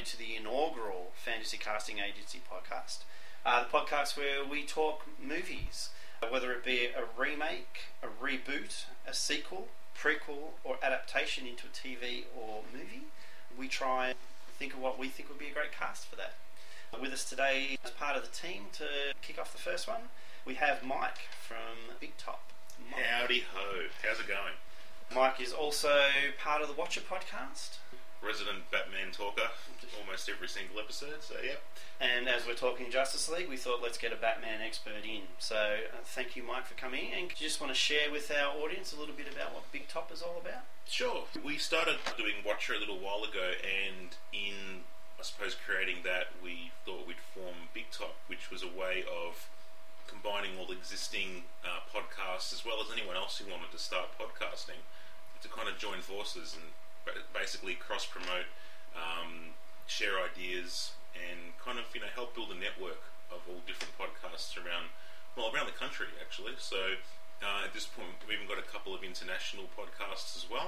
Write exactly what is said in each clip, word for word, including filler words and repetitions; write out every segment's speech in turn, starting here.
to the inaugural Fantasy Casting Agency podcast. Uh, the podcast where we talk movies, whether it be a remake, a reboot, a sequel, prequel, or adaptation into a T V or movie. We try and think of what we think would be a great cast for that. With us today as part of the team to kick off the first one, we have Mike from Big Top. Mike. Howdy ho, how's it going? Mike is also part of the Watcher podcast. Resident Batman talker, almost every single episode, so yeah. And as we're talking Justice League, we thought let's get a Batman expert in. So uh, thank you, Mike, for coming in. And do you just want to share with our audience a little bit about what Big Top is all about? Sure. We started doing Watcher a little while ago, and in, I suppose, creating that, we thought we'd form Big Top, which was a way of combining all the existing uh, podcasts, as well as anyone else who wanted to start podcasting, to kind of join forces and basically cross-promote, um, share ideas, and kind of, you know, help build a network of all different podcasts around, well, around the country, actually. So uh, at this point, we've even got a couple of international podcasts as well.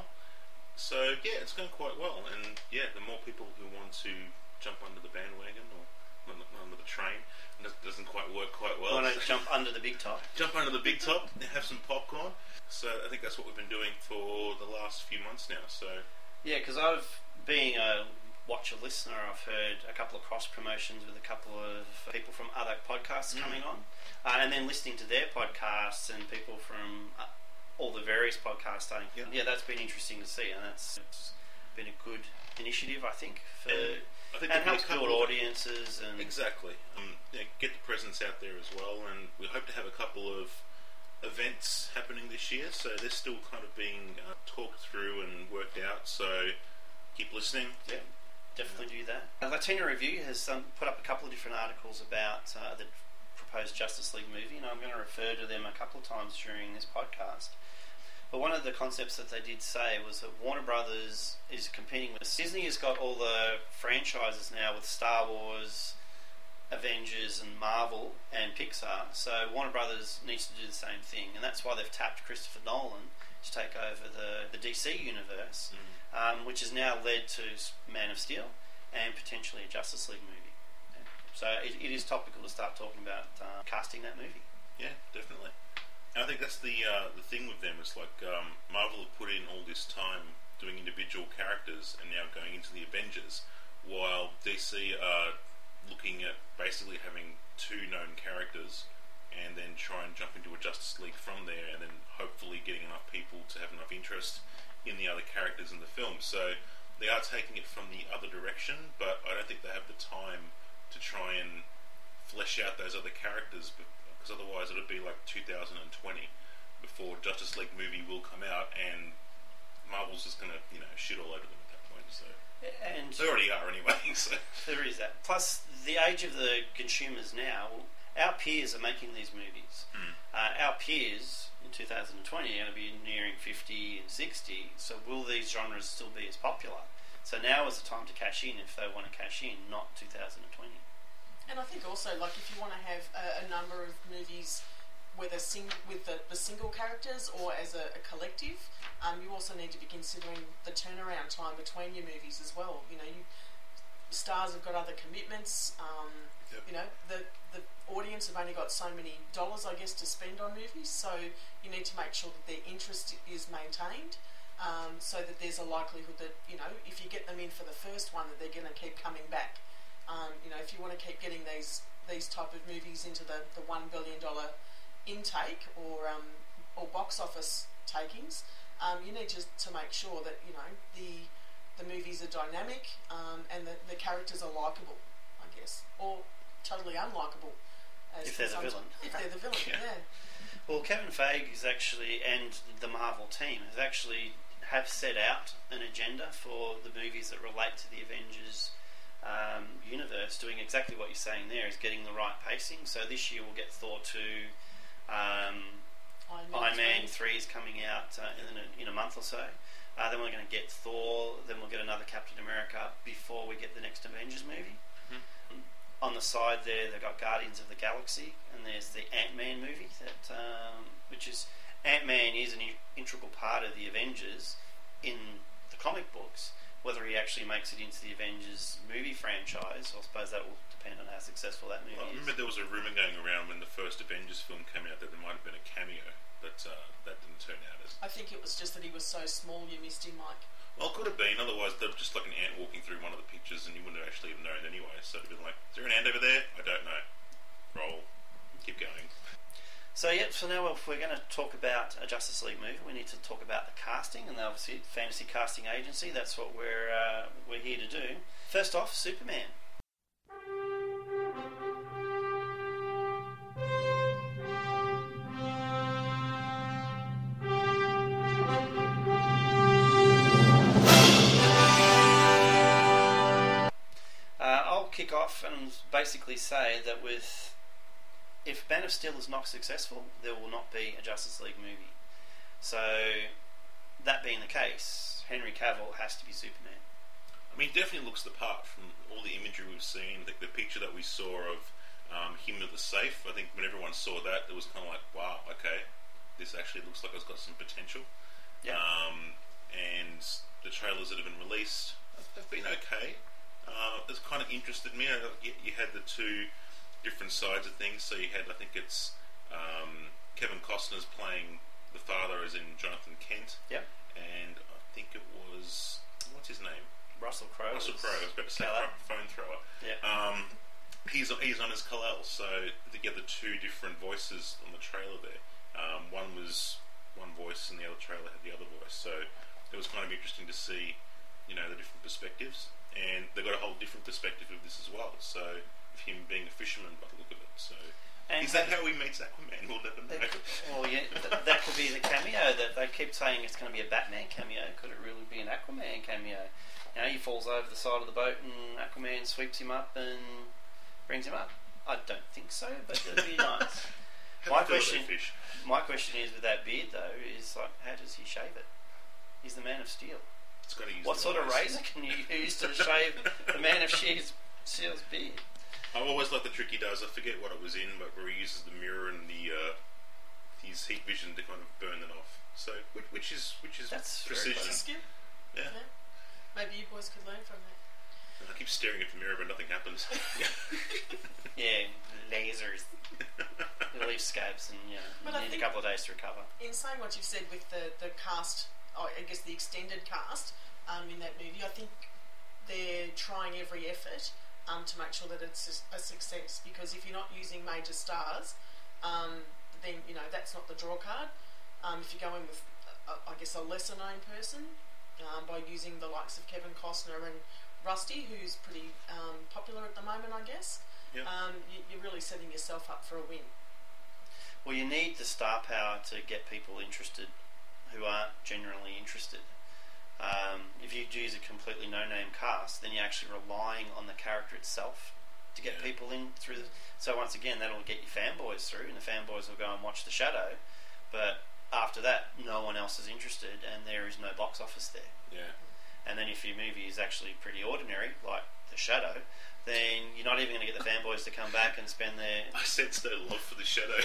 So yeah, it's going quite well. And yeah, the more people who want to jump under the bandwagon or under the train, and it doesn't quite work quite well. Want to jump under the big top? Jump under the big top, have some popcorn. So I think that's what we've been doing for the last few months now. So yeah, because I've, being a Watcher listener, I've heard a couple of cross promotions with a couple of people from other podcasts mm. coming on, uh, and then listening to their podcasts and people from uh, all the various podcasts starting. Yeah. yeah, that's been interesting to see, and that's it's been a good initiative, I think, for and, I think and helps build audiences and exactly um, you know, get the presence out there as well. And we hope to have a couple of events happening this year, so they're still kind of being uh, talked through and worked out, so keep listening. Yeah, definitely do that. Uh, Latina Review has um, put up a couple of different articles about uh, the proposed Justice League movie, and I'm going to refer to them a couple of times during this podcast. But one of the concepts that they did say was that Warner Brothers is competing with Disney. Has got all the franchises now with Star Wars, Avengers and Marvel and Pixar, so Warner Brothers needs to do the same thing, and that's why they've tapped Christopher Nolan to take over the, the D C universe, mm. um, which has now led to Man of Steel and potentially a Justice League movie. Yeah. So it, it is topical to start talking about uh, casting that movie. Yeah, definitely. And I think that's the uh, the thing with them. It's like um, Marvel have put in all this time doing individual characters and now going into the Avengers, while D C are looking at basically having two known characters and then try and jump into a Justice League from there, and then hopefully getting enough people to have enough interest in the other characters in the film. So they are taking it from the other direction, but I don't think they have the time to try and flesh out those other characters, because otherwise it'll be like two thousand twenty before Justice League movie will come out, and Marvel's just going to, you know, shit all over them at that point. So and they already are anyway. So there is that. Plus, the age of the consumers now, our peers are making these movies. Mm. Uh, our peers in two thousand twenty are going to be nearing fifty and sixty, so will these genres still be as popular? So now is the time to cash in if they want to cash in, not two thousand twenty. And I think also, like, if you want to have a, a number of movies whether sing with the, the single characters or as a, a collective, um, you also need to be considering the turnaround time between your movies as well. You know, you stars have got other commitments. Um, yep. You know, the the audience have only got so many dollars, I guess, to spend on movies. So you need to make sure that their interest is maintained, um, so that there's a likelihood that, you know, if you get them in for the first one, that they're going to keep coming back. Um, you know, if you want to keep getting these these type of movies into the, the one billion dollar intake or um, or box office takings, um, you need to to make sure that, you know, the the movies are dynamic, um, and the, the characters are likeable, I guess, or totally unlikable. As if they're the villain. If they're the villain, yeah. yeah. Well, Kevin Feige is actually, and the Marvel team, has actually have set out an agenda for the movies that relate to the Avengers um, universe, doing exactly what you're saying there, is getting the right pacing. So this year we'll get Thor two, um, Iron Man, Iron Man three is coming out uh, in, a, in a month or so. Uh, then we're going to get Thor, then we'll get another Captain America before we get the next Avengers movie. Mm-hmm. On the side there, they've got Guardians of the Galaxy, and there's the Ant-Man movie, that um, which is, Ant-Man is an integral part of the Avengers in the comic books. Whether he actually makes it into the Avengers movie franchise, I suppose that will depend on how successful that movie I is. remember there was a rumour going around when the first Avengers film came out that there might have been a cameo, but uh, that didn't turn out as... I think it was just that he was so small you missed him, Mike. Well, it could have been. Otherwise, they're just like an ant walking through one of the pictures and you wouldn't have actually have known anyway. So it'd have been like, is there an ant over there? I don't know. Roll. Keep going. So yeah, so now if we're going to talk about a Justice League movie, we need to talk about the casting, and obviously Fantasy Casting Agency, that's what we're uh, we're here to do. First off, Superman. Uh, I'll kick off and basically say that with if Man of Steel is not successful, there will not be a Justice League movie. So, that being the case, Henry Cavill has to be Superman. I mean, he definitely looks the part from all the imagery we've seen. I think the picture that we saw of um, him with the safe, I think when everyone saw that, it was kind of like, wow, okay, this actually looks like it's got some potential. Yeah. Um, and the trailers that have been released have been okay. Uh, it's kind of interested me. You, you had the two different sides of things. So you had, I think it's um, Kevin Costner's playing the father as in Jonathan Kent. Yep. And I think it was, what's his name? Russell Crowe. Russell Crowe. I was about to say Kal-El. phone thrower. Yeah. Um, he's he's on his Kal-El. So they get the two different voices on the trailer there. Um, one was one voice, and the other trailer had the other voice. So it was kind of interesting to see, you know, the different perspectives. And they got a whole different perspective of this as well. So of him being a fisherman by the look of it. So And is that how he meets Aquaman? We'll never know. Could, well, yeah, th- that could be the cameo. That they keep saying it's going to be a Batman cameo. Could it really be an Aquaman cameo? You know, he falls over the side of the boat and Aquaman sweeps him up and brings him up. I don't think so, but it'd be nice. my question, fish. my question is with that beard though, is like, how does he shave it? He's the Man of Steel. It's got to use What the sort of eyes. razor can you use to shave the Man of Steel's Steel's beard? I've always liked the trick he does. I forget what it was in, but where he uses the mirror and the uh, his heat vision to kind of burn it off. So, which, which is which is That's very precision. clever. Skip. Yeah. Yeah. Maybe you boys could learn from that. And I keep staring at the mirror, but nothing happens. Yeah, lasers. It leaves scabs, and you know, But you I need a think- couple of days to recover. In saying what you've said with the, the cast, oh, I guess the extended cast um, in that movie, I think they're trying every effort um, to make sure that it's a success, because if you're not using major stars, um, then, you know, that's not the draw card. Um, if you're going with, uh, I guess, a lesser known person, um, by using the likes of Kevin Costner and Rusty, who's pretty um, popular at the moment, I guess, Yep. um, you, you're really setting yourself up for a win. Well, you need the star power to get people interested who aren't generally interested. Um, if you use a completely no-name cast, then you're actually relying on the character itself to get Yeah. people in through the... So once again, that'll get your fanboys through, and the fanboys will go and watch The Shadow, but after that, no one else is interested, and there is no box office there. Yeah. And then if your movie is actually pretty ordinary, like The Shadow, then you're not even going to get the fanboys to come back and spend their... I sense no love for the Shadow.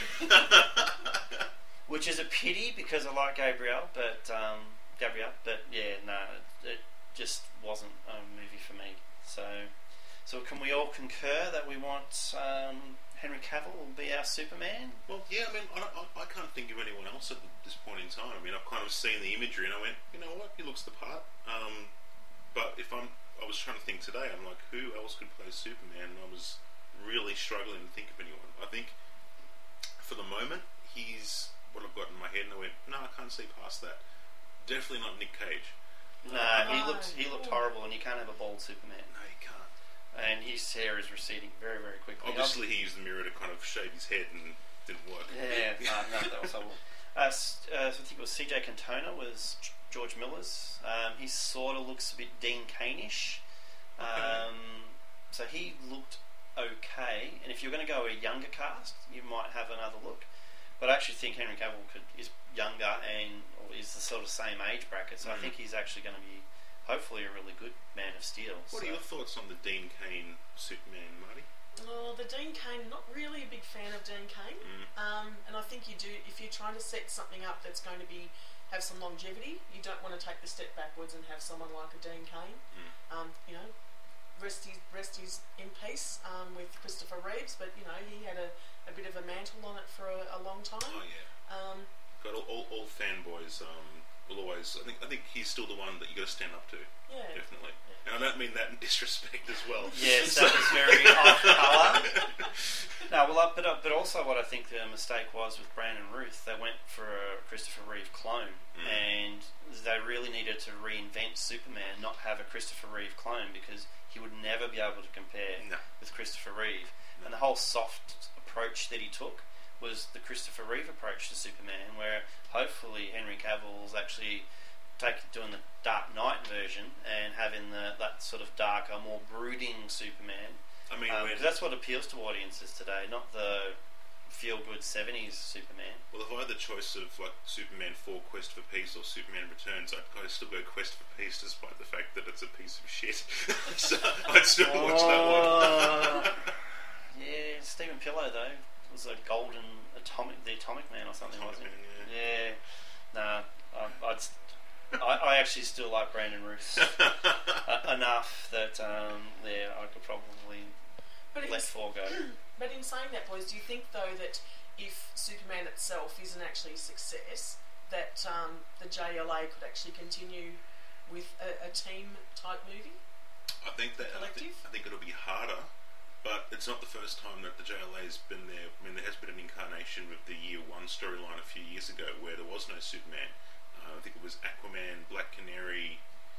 Which is a pity, because I like Gabrielle, but... Um, Gabrielle, but yeah, no, it, it just wasn't a movie for me. So, so can we all concur that we want um, Henry Cavill will be our Superman? Well, yeah, I mean, I, I, I can't think of anyone else at this point in time. I mean, I've kind of seen the imagery and I went, you know what, he looks the part. Um, but if I'm, I was trying to think today, I'm like, who else could play Superman? And I was really struggling to think of anyone. I think, for the moment, he's what I've got in my head, and I went, no, I can't see past that. Definitely not Nick Cage. No, Uh, he No. looked he looked horrible, and you can't have a bald Superman. No, you can't. And his hair is receding very, very quickly. Obviously, he used the mirror to kind of shave his head and it didn't work. Yeah, no, no, that was horrible. Uh, s- uh, so I think it was C J Cantona was G- George Miller's. Um, he sort of looks a bit Dean Cain-ish. Um, so he looked okay. And if you're going to go a younger cast, you might have another look. But I actually think Henry Cavill could, is younger and or is the sort of same age bracket. So I Mm. think he's actually going to be, hopefully, a really good Man of Steel. What so. are your thoughts on the Dean Cain Superman, Marty? Oh, the Dean Cain, not really a big fan of Dean Cain. Mm. Um, and I think you do, if you're trying to set something up that's going to be have some longevity. You don't want to take the step backwards and have someone like a Dean Cain. Mm. Um, you know, rest his, rest his in peace um, with Christopher Reeves, but you know he had a, a bit of a mantle on it for a, a long time. Oh yeah. Um, Got all, all, all fanboys. Um, will always. I think. I think he's still the one that you got to stand up to. yeah. Definitely. And I don't mean that in disrespect as well. Yes, that was very off colour. No, well, uh, but uh, but also what I think the mistake was with Brandon Routh, they went for a Christopher Reeve clone, Mm. and they really needed to reinvent Superman, not have a Christopher Reeve clone, because he would never be able to compare No. with Christopher Reeve. No. And the whole soft approach that he took was the Christopher Reeve approach to Superman, where hopefully Henry Cavill's actually taking doing the Dark Knight version and having the that sort of darker, more brooding Superman. I mean, Um, when, 'cause that's what appeals to audiences today, not the feel-good seventies Superman. well, if I had the choice of like Superman four Quest for Peace or Superman Returns, I'd probably still go Quest for Peace, despite the fact that it's a piece of shit. So I'd still watch that one. Oh, yeah, Stephen Pillow though was a golden atomic, the Atomic Man or something, Atomic wasn't Man, he? Yeah. Nah, I, I'd. St- I, I actually still like Brandon Routh uh, enough that um, yeah, I could probably But let it's, four go. but in saying that, boys, do you think though that if Superman itself isn't actually a success, that um, the J L A could actually continue with a, a team type movie? I think that I think, Collective? I think it'll be harder, but it's not the first time that the J L A's been there. I mean, there has been an incarnation with the Year One storyline a few years ago where there was no Superman. Uh, I think it was Aquaman, Black Canary,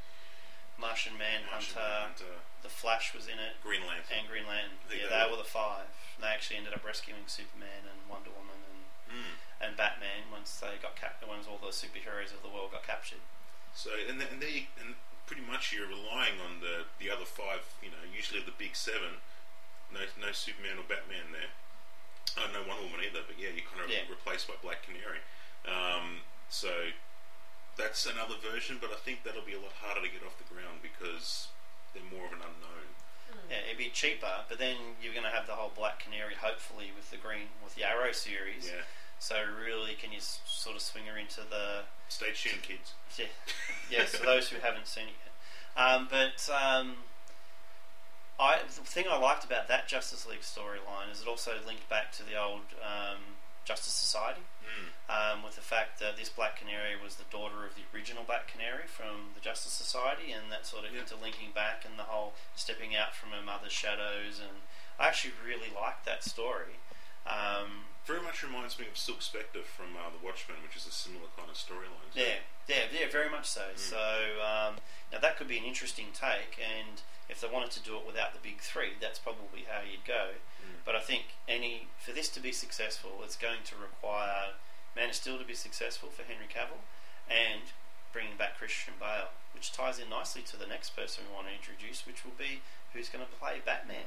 Martian Manhunter, Martian Manhunter, The Flash was in it, Green Lantern. and Green Lantern. I think Yeah, they they were- were the five. They actually ended up rescuing Superman and Wonder Woman and Mm. and Batman once they got cap- once all the superheroes of the world got captured. So and th- and they and pretty much you're relying on the the other five. You know, usually the big seven. No, no Superman or Batman there. Oh, no Wonder Woman either. But yeah, you're kind of Yeah. replaced by Black Canary. Um, so that's another version, but I think that'll be a lot harder to get off the ground because they're more of an unknown. Yeah, it'd be cheaper, but then you're going to have the whole Black Canary, hopefully with the green with the Arrow series. Yeah. So really, can you s- sort of swing her into the Stay tuned, kids. yeah, yeah. So those who haven't seen it yet, um, but um, I the thing I liked about that Justice League storyline is it also linked back to the old um, Justice Society. Mm. Um, with the fact that this Black Canary was the daughter of the original Black Canary from the Justice Society, and that sort of Yeah. interlinking back and the whole stepping out from her mother's shadows, and I actually really liked that story. Um, Very much reminds me of Silk Spectre from uh, The Watchmen, which is a similar kind of storyline. So- yeah, yeah, yeah, very much so. Mm. So um, now that could be an interesting take, and if they wanted to do it without the big three, that's probably how you'd go. Mm. But I think any for this to be successful, it's going to require Man of Steel to be successful for Henry Cavill, and bringing back Christian Bale, which ties in nicely to the next person we want to introduce, which will be who's going to play Batman.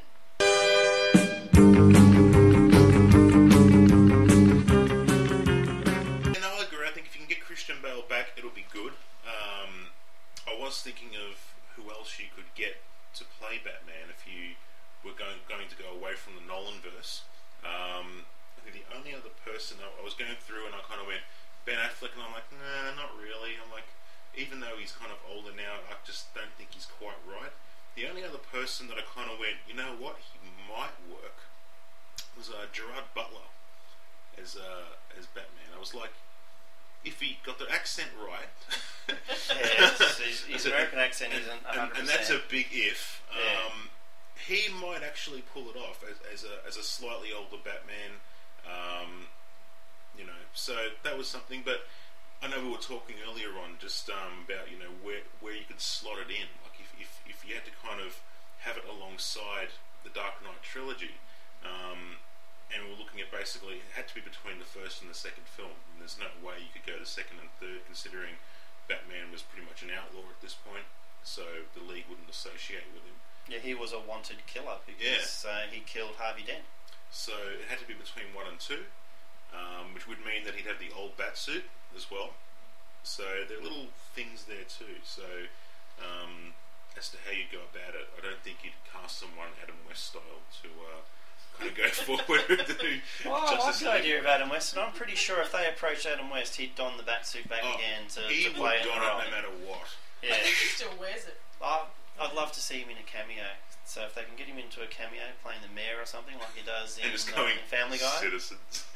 And I'll agree. I think if you can get Christian Bale back, it'll be good. Um, I was thinking of who else you could get to play Batman if you were going going to go away from the Nolanverse. Um, I think the only other person I, I was going through, and I kind of went Ben Affleck, and I'm like, nah, not really. I'm like, even though he's kind of older now, I just don't think he's quite right. The only other person that I kind of went, you know what, he might work, was uh, Gerard Butler as uh, as Batman. I was like, if he got the accent right, Yes, his, his American accent isn't one and, hundred percent. and that's a big if. Yeah. Um, he might actually pull it off as, as a as a slightly older Batman. Um, you know, so that was something. But I know we were talking earlier on just um, about you know where where you could slot it in. Like if, if if you had to kind of have it alongside the Dark Knight trilogy. Um, and we're looking at basically it had to be between the first and the second film. And there's no way you could go to second and third, considering Batman was pretty much an outlaw at this point, so the League wouldn't associate with him. Yeah, he was a wanted killer because uh, he killed Harvey Dent. So it had to be between one and two, um, which would mean that he'd have the old Batsuit as well. So there are little things there too. So um, as to how you go about it, I don't think you'd cast someone Adam West style to uh, kind of go forward with the Oh, I like Justice the League. idea of Adam West, and I'm pretty sure if they approached Adam West, he'd don the Batsuit back Oh, again to, he to would play in don the it role. no matter what. I Yeah, think he still wears it. I, I'd love to see him in a cameo. So if they can get him into a cameo playing the mayor or something like he does in And just uh, going Family Guy, citizens.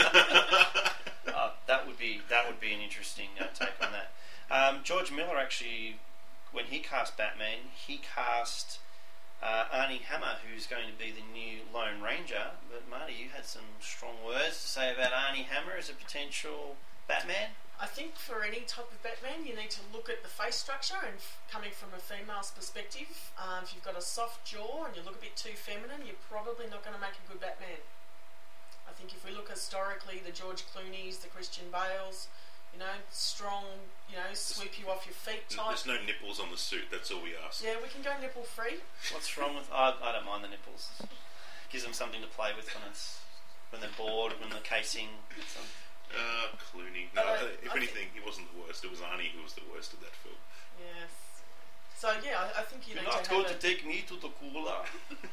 uh, that would be that would be an interesting uh, take on that. Um, George Miller actually, when he cast Batman, he cast uh, Arnie Hammer, who's going to be the new Lone Ranger. But Marty, you had some strong words to say about Arnie Hammer as a potential Batman. I think for any type of Batman, you need to look at the face structure, and f- coming from a female's perspective, um, if you've got a soft jaw and you look a bit too feminine, you're probably not going to make a good Batman. I think if we look historically, the George Clooney's, the Christian Bales, you know, strong, you know, sweep you off your feet type. There's no nipples on the suit, that's all we ask. Yeah, we can go nipple free. What's wrong with? I, I don't mind the nipples. Gives them something to play with when it's when they're bored, when the casing. It's, um, Uh, Clooney. No, Uh, uh, if I anything, he wasn't the worst. It was Arnie who was the worst of that film. Yes. So yeah, I, I think you You're need not to going have to a, take me to the cooler.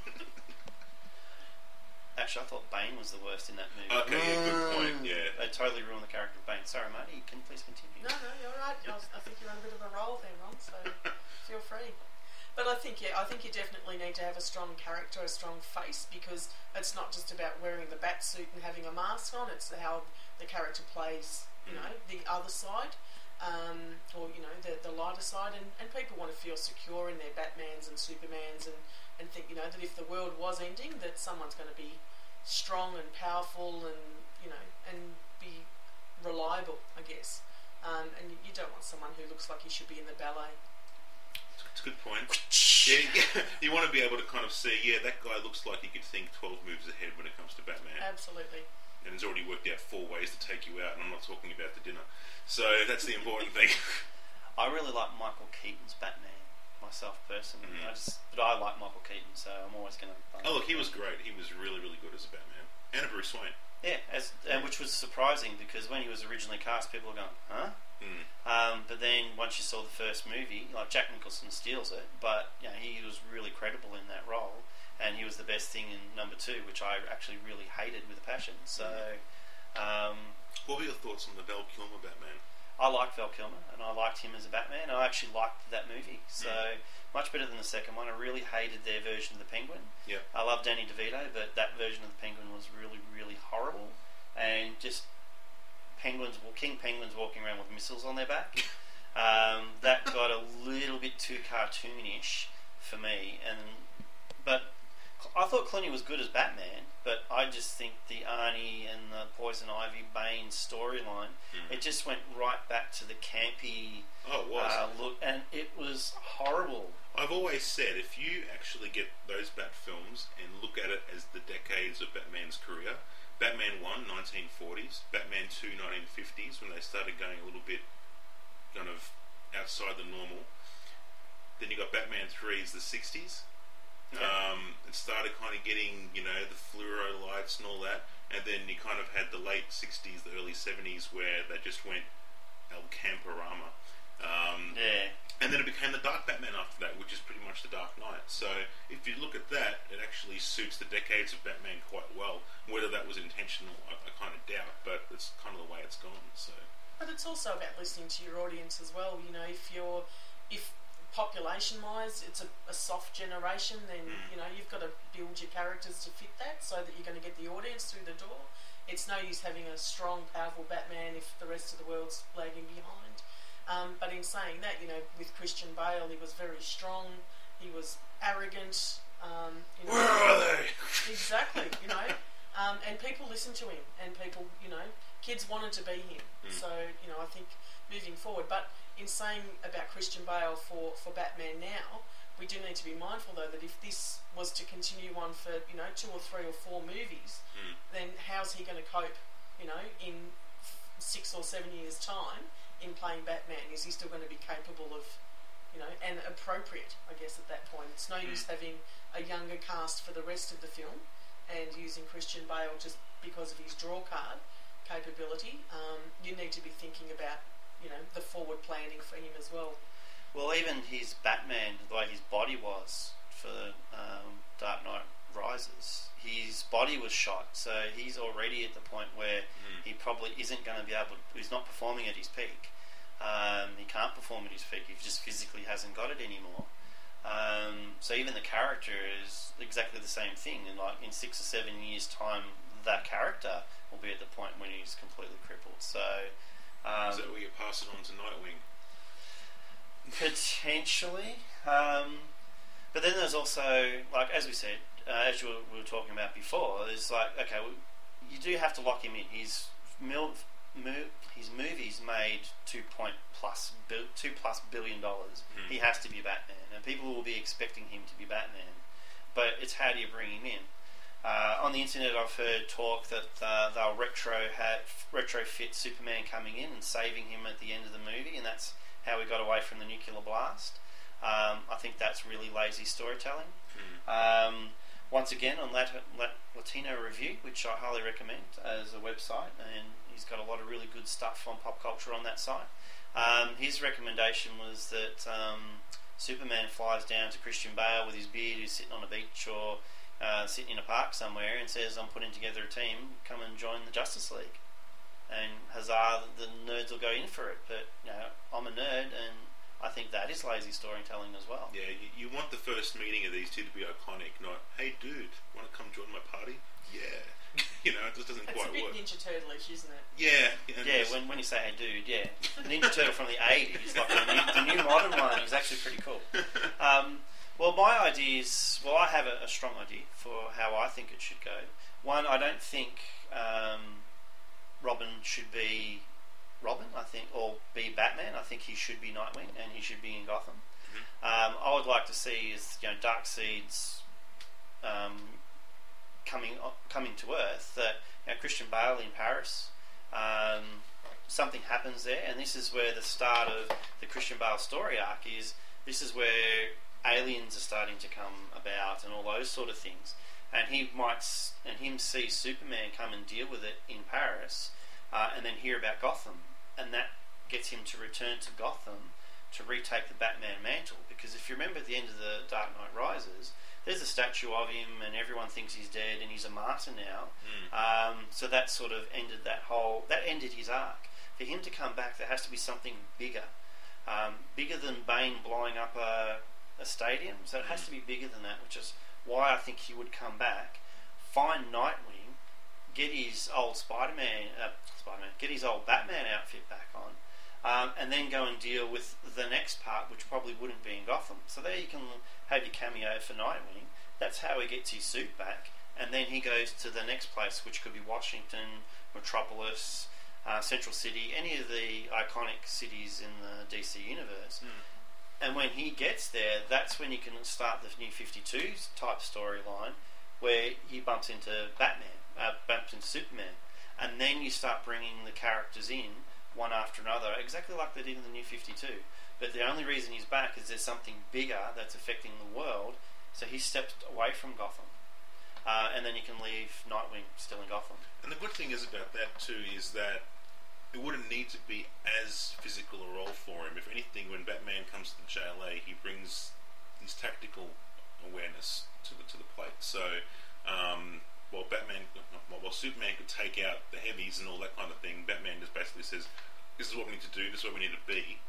Actually, I thought Bane was the worst in that movie. Okay, yeah, good point. Yeah. They totally ruined the character of Bane. Sorry, Marty, can you please continue? No, no, you're right. I, was, I think you're on a bit of a roll there, Ron, so feel free. But I think, yeah, I think you definitely need to have a strong character, a strong face, because it's not just about wearing the bat suit and having a mask on, it's how the character plays, you know, the other side, um, or, you know, the, the lighter side, and, and people want to feel secure in their Batmans and Supermans, and, and think, you know, that if the world was ending, that someone's going to be strong and powerful and, you know, and be reliable, I guess. Um, and you don't want someone who looks like he should be in the ballet. It's a good point. Yeah, you want to be able to kind of see, yeah, that guy looks like he could think twelve moves ahead when it comes to Batman. Absolutely. And he's already worked out four ways to take you out, and I'm not talking about the dinner. So that's the important thing. I really like Michael Keaton's Batman, myself personally. Mm. I just, but I like Michael Keaton, so I'm always going to... Oh, look, he was great. He was really, really good as a Batman. And a Bruce Wayne. Yeah, as, and which was surprising, because when he was originally cast, people were going, huh? Mm. Um, but then once you saw the first movie, like Jack Nicholson steals it, but you know, he was really credible in that role, and he was the best thing in number two, which I actually really hated with a passion. So, um, What were your thoughts on the Val Kilmer Batman? I liked Val Kilmer, and I liked him as a Batman. I actually liked that movie, so Mm. much better than the second one. I really hated their version of the Penguin. Yep. I love Danny DeVito, but that version of the Penguin was really, really horrible, and just penguins, well, king penguins walking around with missiles on their back. Um, that got a little bit too cartoonish for me, and but I thought Clooney was good as Batman, but I just think the Arnie and the Poison Ivy Bane storyline, Mm. it just went right back to the campy Oh, it was. uh, look, and it was horrible. I've always said, if you actually get those Bat films and look at it as the decades of Batman's career, Batman one, nineteen forties, Batman two, nineteen fifties, when they started going a little bit kind of outside the normal. Then you got Batman three's the sixties. Yeah. Um, it started kind of getting, you know, the fluoro lights and all that. And then you kind of had the late sixties, the early seventies, where they just went El Camperama. Um, Yeah. And then it became the Dark Batman after that, which is pretty much the Dark Knight. So if you look at that, it actually suits the decades of Batman quite well. Whether that was intentional, I, I kind of doubt, but it's kind of the way it's gone. So But it's also about listening to your audience as well. You know, if you're, if population-wise, it's a, a soft generation, then Mm. you know you've got to build your characters to fit that, so that you're going to get the audience through the door. It's no use having a strong, powerful Batman if the rest of the world's lagging behind. Um, but in saying that, you know, with Christian Bale, he was very strong. He was arrogant. Um, you know, where are they? Exactly, you know, um, and people listened to him, and people, you know, kids wanted to be him. Mm. So, you know, I think moving forward. But in saying about Christian Bale for, for Batman now, we do need to be mindful, though, that if this was to continue on for, you know, two or three or four movies, Mm. then how's he going to cope, you know, in six or seven years' time in playing Batman? Is he still going to be capable of, you know, and appropriate, I guess, at that point? It's no use having a younger cast for the rest of the film and using Christian Bale just because of his draw card capability. Um, you need to be thinking about, you know, the forward planning for him as well. Well, even his Batman, the way his body was for um, Dark Knight Rises, his body was shot, so he's already at the point where Mm. he probably isn't going to be able. He's not performing at his peak. Um, he can't perform at his peak. He just physically hasn't got it anymore. Um, so even the character is exactly the same thing. And like in six or seven years' time, that character will be at the point when he's completely crippled. So um, Is that where you pass it on to Nightwing? potentially, um, but then there's also, like as we said, uh, as you were, we were talking about before, there's like okay, well, you do have to lock him in. His mil, mo- his movies made two point plus bil, two plus billion dollars. Mm. He has to be Batman, and people will be expecting him to be Batman. But it's how do you bring him in? Uh, on the internet, I've heard talk that uh, they'll retro ha- retrofit Superman coming in and saving him at the end of the movie, and that's how we got away from the nuclear blast. Um, I think that's really lazy storytelling. Mm. Um, once again, on Lat- Lat- Latino Review, which I highly recommend as a website, and he's got a lot of really good stuff on pop culture on that site. Um, his recommendation was that um, Superman flies down to Christian Bale with his beard, who's sitting on a beach or uh, sitting in a park somewhere, and says, "I'm putting together a team. Come and join the Justice League." And huzzah, the nerds will go in for it. But you know, I'm a nerd, and I think that is lazy storytelling as well. Yeah, you, you want the first meeting of these two to be iconic, not, "Hey dude, want to come join my party?" Yeah. You know, it just doesn't It's quite a bit work. Ninja Turtle-ish, isn't it? Yeah. and Yeah, just- when, when you say "Hey dude," yeah, the Ninja Turtle from the eighties, like the new, the new modern one, is actually pretty cool. Um, well, my ideas, well, I have a, a strong idea for how I think it should go. One, I don't think um, Robin should be Robin, I think, or be Batman. I think he should be Nightwing, and he should be in Gotham. Mhm. Um, I would like to see is you know Darkseid's um, coming coming to Earth. That you know, Christian Bale in Paris. Um, something happens there, and this is where the start of the Christian Bale story arc is. This is where aliens are starting to come about, and all those sort of things. And he might s- and him see Superman come and deal with it in Paris, uh, and then hear about Gotham, and that gets him to return to Gotham to retake the Batman mantle. Because if you remember at the end of the Dark Knight Rises, there's a statue of him, and everyone thinks he's dead, and he's a martyr now. Mm. Um, so that sort of ended that whole that ended his arc. For him to come back, there has to be something bigger, um, bigger than Bane blowing up a, a stadium. So it has to be bigger than that, which is why I think he would come back, find Nightwing, get his old Spider-Man, uh, Spider-Man, get his old Batman outfit back on, um, and then go and deal with the next part, which probably wouldn't be in Gotham. So there you can have your cameo for Nightwing. That's how he gets his suit back, and then he goes to the next place, which could be Washington, Metropolis, uh, Central City, any of the iconic cities in the D C universe. Mm. And when he gets there, that's when you can start the New fifty-two type storyline, where he bumps into Batman, uh, bumps into Superman, and then you start bringing the characters in one after another, exactly like they did in the New fifty-two. But the only reason he's back is there's something bigger that's affecting the world, so he stepped away from Gotham. Uh, and then you can leave Nightwing still in Gotham. And the good thing is about that too is that it wouldn't need to be as physical a role for him. If anything, when Batman comes to the J L A, he brings his tactical awareness to the to the plate. So, um, while Batman, while Superman could take out the heavies and all that kind of thing, Batman just basically says, "This is what we need to do. This is what we need to be.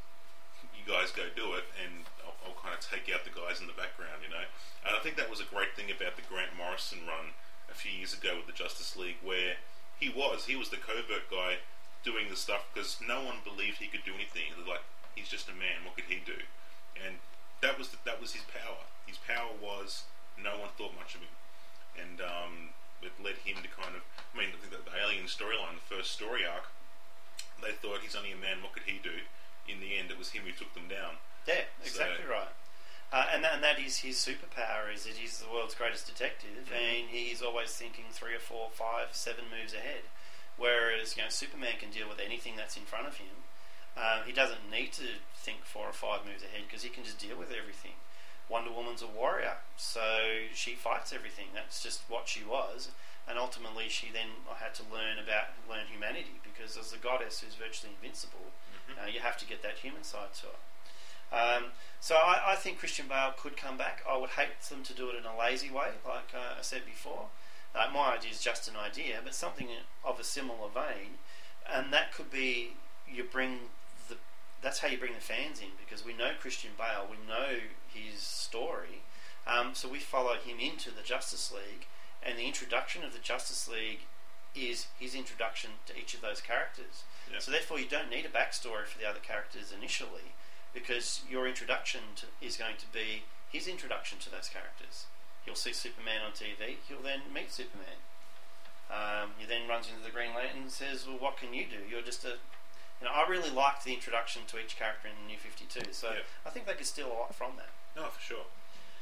You guys go do it, and I'll, I'll kind of take out the guys in the background." You know, and I think that was a great thing about the Grant Morrison run a few years ago with the Justice League, where he was he was the covert guy doing the stuff because no one believed he could do anything. They're like, he's just a man. What could he do? And that was the, that was his power. His power was no one thought much of him, and um, it led him to kind of. I mean, I think that the Alien storyline, the first story arc, they thought he's only a man. What could he do? In the end, it was him who took them down. Yeah, exactly So- right. Uh, and, that, and that is his superpower, is that he's the world's greatest detective, and he's always thinking three or four, five, seven moves ahead. Whereas, you know, Superman can deal with anything that's in front of him. Um, he doesn't need to think four or five moves ahead because he can just deal with everything. Wonder Woman's a warrior, so she fights everything. That's just what she was. And ultimately, she then had to learn about learn humanity because as a goddess who's virtually invincible, Mm-hmm. uh, you have to get that human side to her. Um, so I, I think Christian Bale could come back. I would hate them to do it in a lazy way, like uh, I said before. Uh, my idea is just an idea, but something of a similar vein, and that could be you bring the. That's how you bring the fans in, because we know Christian Bale, we know his story, um, so we follow him into the Justice League, and the introduction of the Justice League is his introduction to each of those characters. Yep. So therefore, you don't need a backstory for the other characters initially, because your introduction to, is going to be his introduction to those characters. He'll see Superman on T V. He'll then meet Superman. Um, he then runs into the Green Lantern and says, "Well, what can you do? You're just a..." You know, I really liked the introduction to each character in the New fifty-two, so Yep. I think they could steal a lot from that. No, for sure.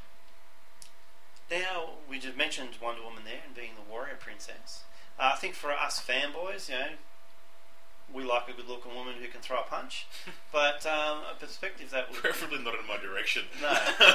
Now, we just mentioned Wonder Woman there and being the warrior princess. Uh, I think for us fanboys, you know, we like a good-looking woman who can throw a punch, but um, a perspective that would... Preferably not in my direction. No.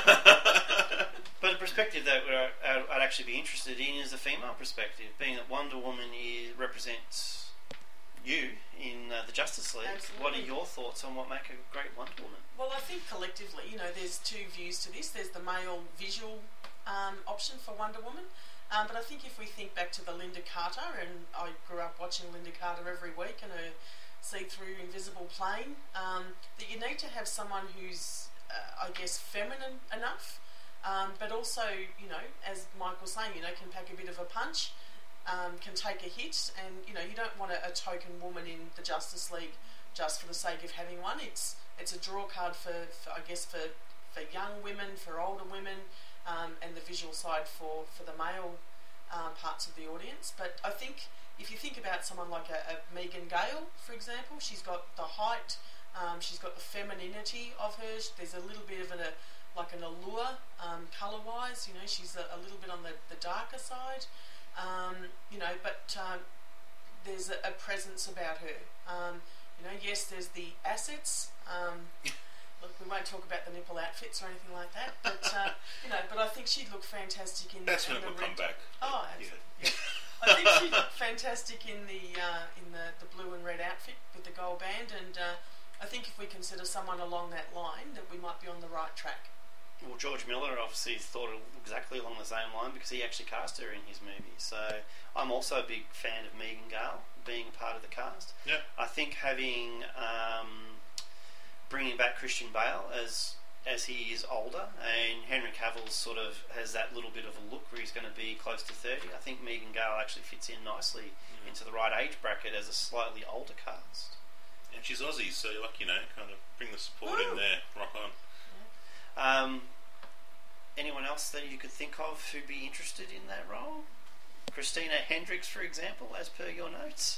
But a perspective that would, uh, I'd actually be interested in is a female perspective, being that Wonder Woman is, represents you in uh, the Justice League. Absolutely. What are your thoughts on what make a great Wonder Woman? Well, I think collectively, you know, there's two views to this. There's the male visual um, option for Wonder Woman, um, but I think if we think back to the Linda Carter, and I grew up watching Linda Carter every week and her see-through invisible plane, um, that you need to have someone who's, uh, I guess, feminine enough, um, but also, you know, as Mike was saying, you know, can pack a bit of a punch, um, can take a hit, and, you know, you don't want a, a token woman in the Justice League just for the sake of having one. It's it's a draw card for, for I guess, for, for young women, for older women, um, and the visual side for, for the male um, parts of the audience. But I think if you think about someone like a, a Megan Gale, for example, she's got the height, um, she's got the femininity of her. There's a little bit of an, a like an allure, um, colour-wise. You know, she's a, a little bit on the, the darker side. Um, you know, but um, there's a, a presence about her. Um, you know, yes, there's the assets. Um, look, we won't talk about the nipple outfits or anything like that, but uh, you know, but I think she'd look fantastic in. That's in when it the will red. come back. Oh, absolutely. Yeah. Yeah. I think she'd look fantastic in the uh, in the, the blue and red outfit with the gold band, and uh, I think if we consider someone along that line, that we might be on the right track. Well, George Miller obviously thought exactly along the same line because he actually cast her in his movie. So I'm also a big fan of Megan Gale being a part of the cast. Yeah. I think having um, bringing back Christian Bale as as he is older, and Henry Cavill sort of has that little bit of a look where he's going to be close to thirty. I think Megan Gale actually fits in nicely Mm. into the right age bracket as a slightly older cast. And she's Aussie, so like, you know, kind of bring the support Woo. in there. Rock on. Um, anyone else that you could think of who'd be interested in that role? Christina Hendricks, for example, as per your notes.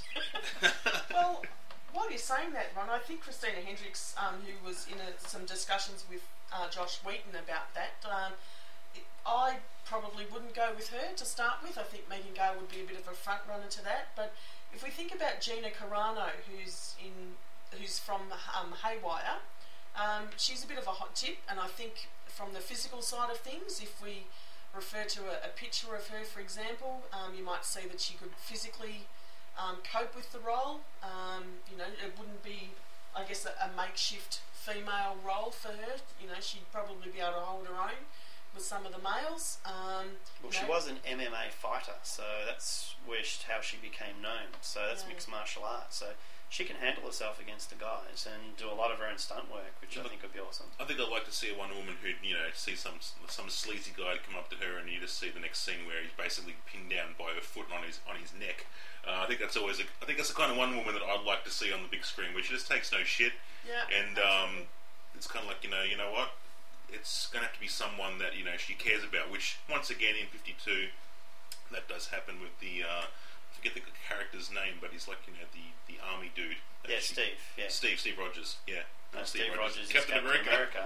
Well, while you're saying that, Ron, I think Christina Hendricks, um, who was in a, some discussions with uh, Josh Wheaton about that, um, it, I probably wouldn't go with her to start with. I think Megan Gale would be a bit of a front runner to that. But if we think about Gina Carano, who's in, who's from um, Haywire, um, she's a bit of a hot tip, and I think from the physical side of things, if we refer to a, a picture of her, for example, um, you might see that she could physically um, cope with the role. Um, you know, it wouldn't be, I guess, a, a makeshift female role for her. You know, she'd probably be able to hold her own with some of the males. Um, Well, you she know. was an M M A fighter, so that's where she, how she became known. So that's Yeah. mixed martial arts. So she can handle herself against the guys and do a lot of her own stunt work, which I But- think would be awesome. I think I'd like to see a Wonder Woman who, you know, see some some sleazy guy come up to her, and you just see the next scene where he's basically pinned down by her foot on his on his neck. Uh, I think that's always a, I think that's the kind of Wonder Woman that I'd like to see on the big screen, where she just takes no shit, Yeah, and absolutely. um, it's kind of like, you know, you know what, it's going to have to be someone that, you know, she cares about. Which once again in fifty-two, that does happen with the uh, I forget the character's name, but he's like, you know, the the army dude. that Yeah, she- Steve. Yeah, Steve, Steve Rogers, yeah. No, Not Steve, Rogers, is Captain, America.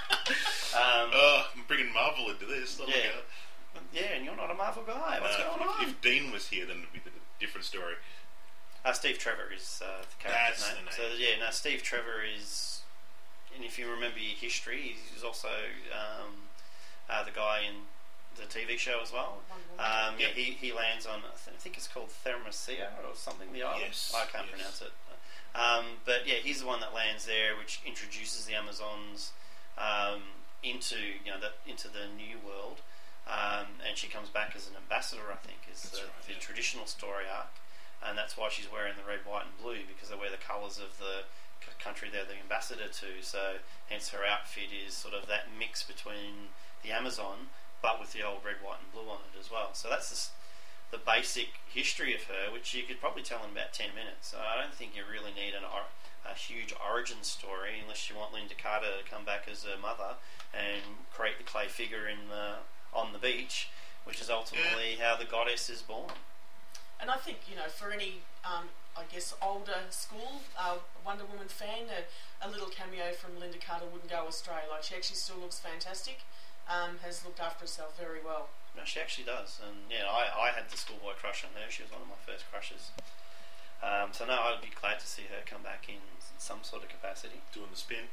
um, Oh, I'm bringing Marvel into this. Oh my Yeah. God. yeah, and you're not a Marvel guy. What's Uh, going if, on? if Dean was here, then it'd be a different story. Uh, Steve Trevor is uh, the character's That's name. the So name. yeah, no, Steve Trevor is, and if you remember your history, he's also um, uh, the guy in the T V show as well. Wonder Woman. Um, yeah, Yep. he, he lands on, I th- I think it's called Thermosia or something, the island. Yes, I can't yes. pronounce it. Um, but yeah, he's the one that lands there, which introduces the Amazons um, into you know the, into the new world, um, and she comes back as an ambassador. I think is That's the, right, the yeah. traditional story arc, and that's why she's wearing the red, white, and blue, because they wear the colours of the c- country they're the ambassador to. So hence her outfit is sort of that mix between the Amazon, but with the old red, white, and blue on it as well. So that's the, s- the basic history of her, which you could probably tell in about ten minutes. So I don't think you really need an or- a huge origin story unless you want Linda Carter to come back as her mother and create the clay figure in the, on the beach, which is ultimately how the goddess is born. And I think, you know, for any, um, I guess, older school uh, Wonder Woman fan, a, a little cameo from Linda Carter wouldn't go astray. Like, she actually still looks fantastic, um, has looked after herself very well. No, she actually does. And, yeah, I, I had the schoolboy crush on her. She was one of my first crushes. Um, so, no, I'd be glad to see her come back in some sort of capacity. Doing the spin.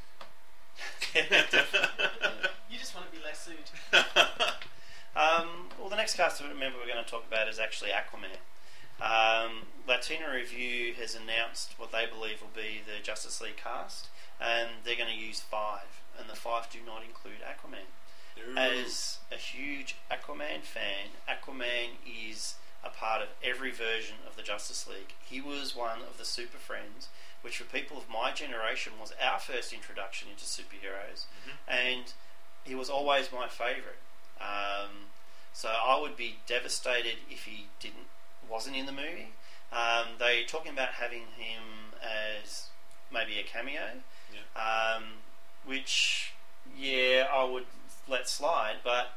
Yeah, definitely. You just want to be lassoed. Um, well, the next cast member we're going to talk about is actually Aquaman. Um, Latino Review has announced what they believe will be the Justice League cast, and they're going to use five, and the five do not include Aquaman. Ooh. As a huge Aquaman fan, Aquaman is a part of every version of the Justice League. He was one of the Super Friends, which for people of my generation was our first introduction into superheroes, Mhm. and he was always my favourite. Um, so I would be devastated if he didn't wasn't in the movie. Um, they're talking about having him as maybe a cameo, Yeah. um, which yeah I would let slide. But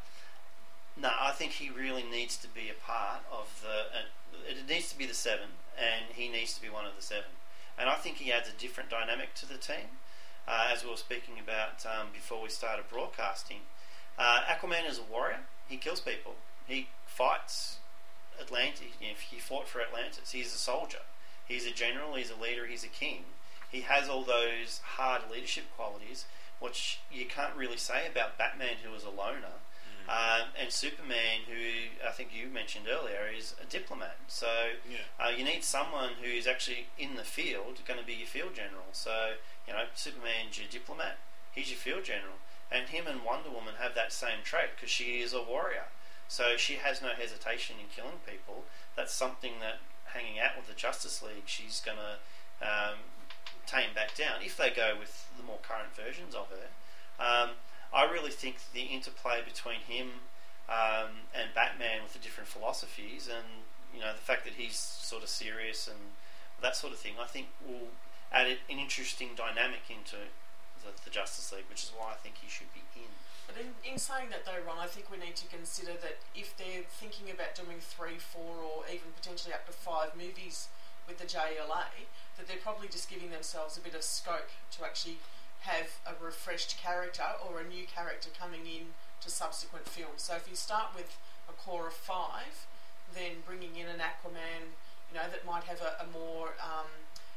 no, I think he really needs to be a part of the. Uh, it needs to be the seven, and he needs to be one of the seven. And I think he adds a different dynamic to the team, uh, as we were speaking about um, before we started broadcasting. Uh, Aquaman is a warrior. He kills people. He fights Atlantis. You know, he fought for Atlantis. He's a soldier. He's a general. He's a leader. He's a king. He has all those hard leadership qualities, which you can't really say about Batman, who is a loner, Mm. um, and Superman, who I think you mentioned earlier, is a diplomat. So Yeah. uh, you need someone who's actually in the field, going to be your field general. So you know, Superman's your diplomat. He's your field general. And him and Wonder Woman have that same trait because she is a warrior. So she has no hesitation in killing people. That's something that, hanging out with the Justice League, she's going to um, tame back down if they go with the more current versions of her. Um, I really think the interplay between him um, and Batman with the different philosophies, and you know the fact that he's sort of serious and that sort of thing, I think will add an interesting dynamic into The, the Justice League, which is why I think he should be in. But in, in saying that though, Ron, I think we need to consider that if they're thinking about doing three, four or even potentially up to five movies with the J L A, that they're probably just giving themselves a bit of scope to actually have a refreshed character or a new character coming in to subsequent films. So if you start with a core of five, then bringing in an Aquaman, you know, that might have a, a more um,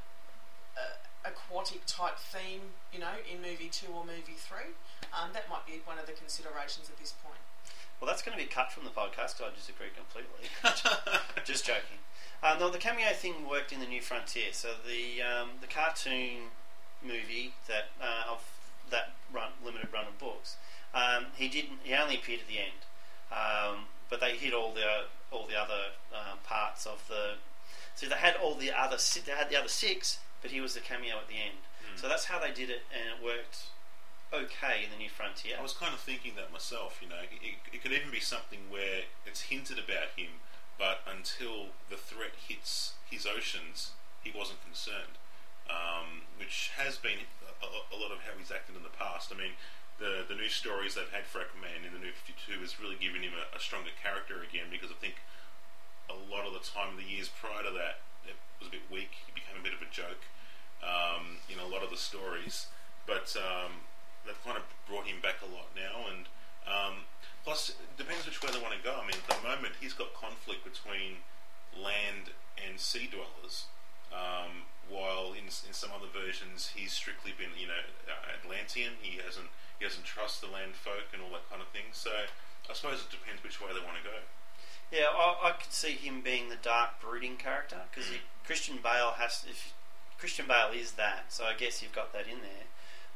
uh, aquatic type theme, you know, in movie two or movie three, um, that might be one of the considerations at this point. Well, that's going to be cut from the podcast because I disagree completely. Just joking. Uh, no, the cameo thing worked in The New Frontier. So the um, the cartoon movie that uh, of that run, limited run of books, um, he didn't. He only appeared at the end, um, but they hit all the all the other um, parts of the. So they had all the other si- they had the other six, but he was the cameo at the end. Mm. So that's how they did it, and it worked okay in The New Frontier. I was kind of thinking that myself, you know. It, it could even be something where it's hinted about him, but until the threat hits his oceans, he wasn't concerned. Um, which has been a, a lot of how he's acted in the past. I mean, the the new stories they've had for Aquaman in the New fifty-two has really given him a, a stronger character again, because I think a lot of the time, the years prior to that, it was a bit weak. He became a bit of a joke um, in a lot of the stories. But um, they've kind of brought him back a lot now, and um, plus, it depends which way they want to go. I mean, at the moment, he's got conflict between land and sea dwellers, um, while in in some other versions, he's strictly been, you know, Atlantean. He hasn't he doesn't trust the land folk and all that kind of thing. So I suppose it depends which way they want to go. Yeah, I, I could see him being the dark, brooding character because Christian Bale has. If Christian Bale is that, so I guess you've got that in there.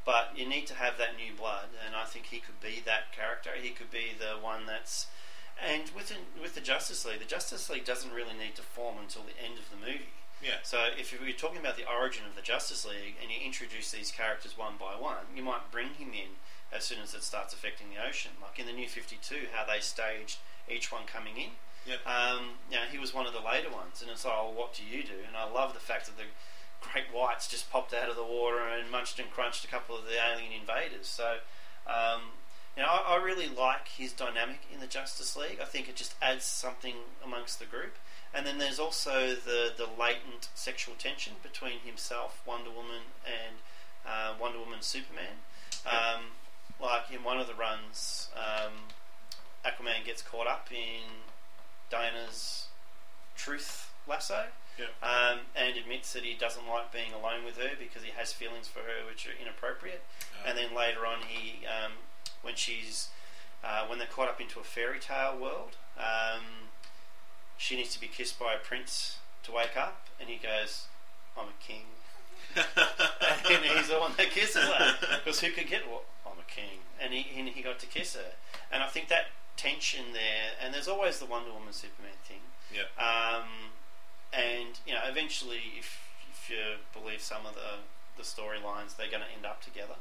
but you need to have that new blood, and I think he could be that character. He could be the one that's... And with, with the Justice League, the Justice League doesn't really need to form until the end of the movie. Yeah. So if you're talking about the origin of the Justice League and you introduce these characters one by one, you might bring him in as soon as it starts affecting the ocean. Like in the New fifty-two, how they staged each one coming in. Yep. Um, you know, he was one of the later ones, and it's like, oh, what do you do? And I love the fact that the great whites just popped out of the water and munched and crunched a couple of the alien invaders. So, um, you know, I, I really like his dynamic in the Justice League. I think it just adds something amongst the group. And then there's also the, the latent sexual tension between himself, Wonder Woman, and uh, Wonder Woman Superman. Um, like in one of the runs, um, Aquaman gets caught up in Diana's truth lasso, yep. um, and admits that he doesn't like being alone with her because he has feelings for her which are inappropriate. Oh. And then later on, he um, when she's uh, when they're caught up into a fairy tale world, um, she needs to be kissed by a prince to wake up, and he goes, "I'm a king," and he's the one that kisses her because who could get what? I'm a king, and he and he got to kiss her, and I think that tension there, and there's always the Wonder Woman Superman thing. Yeah. Um, and you know, eventually, if if you believe some of the the storylines, they're going to end up together.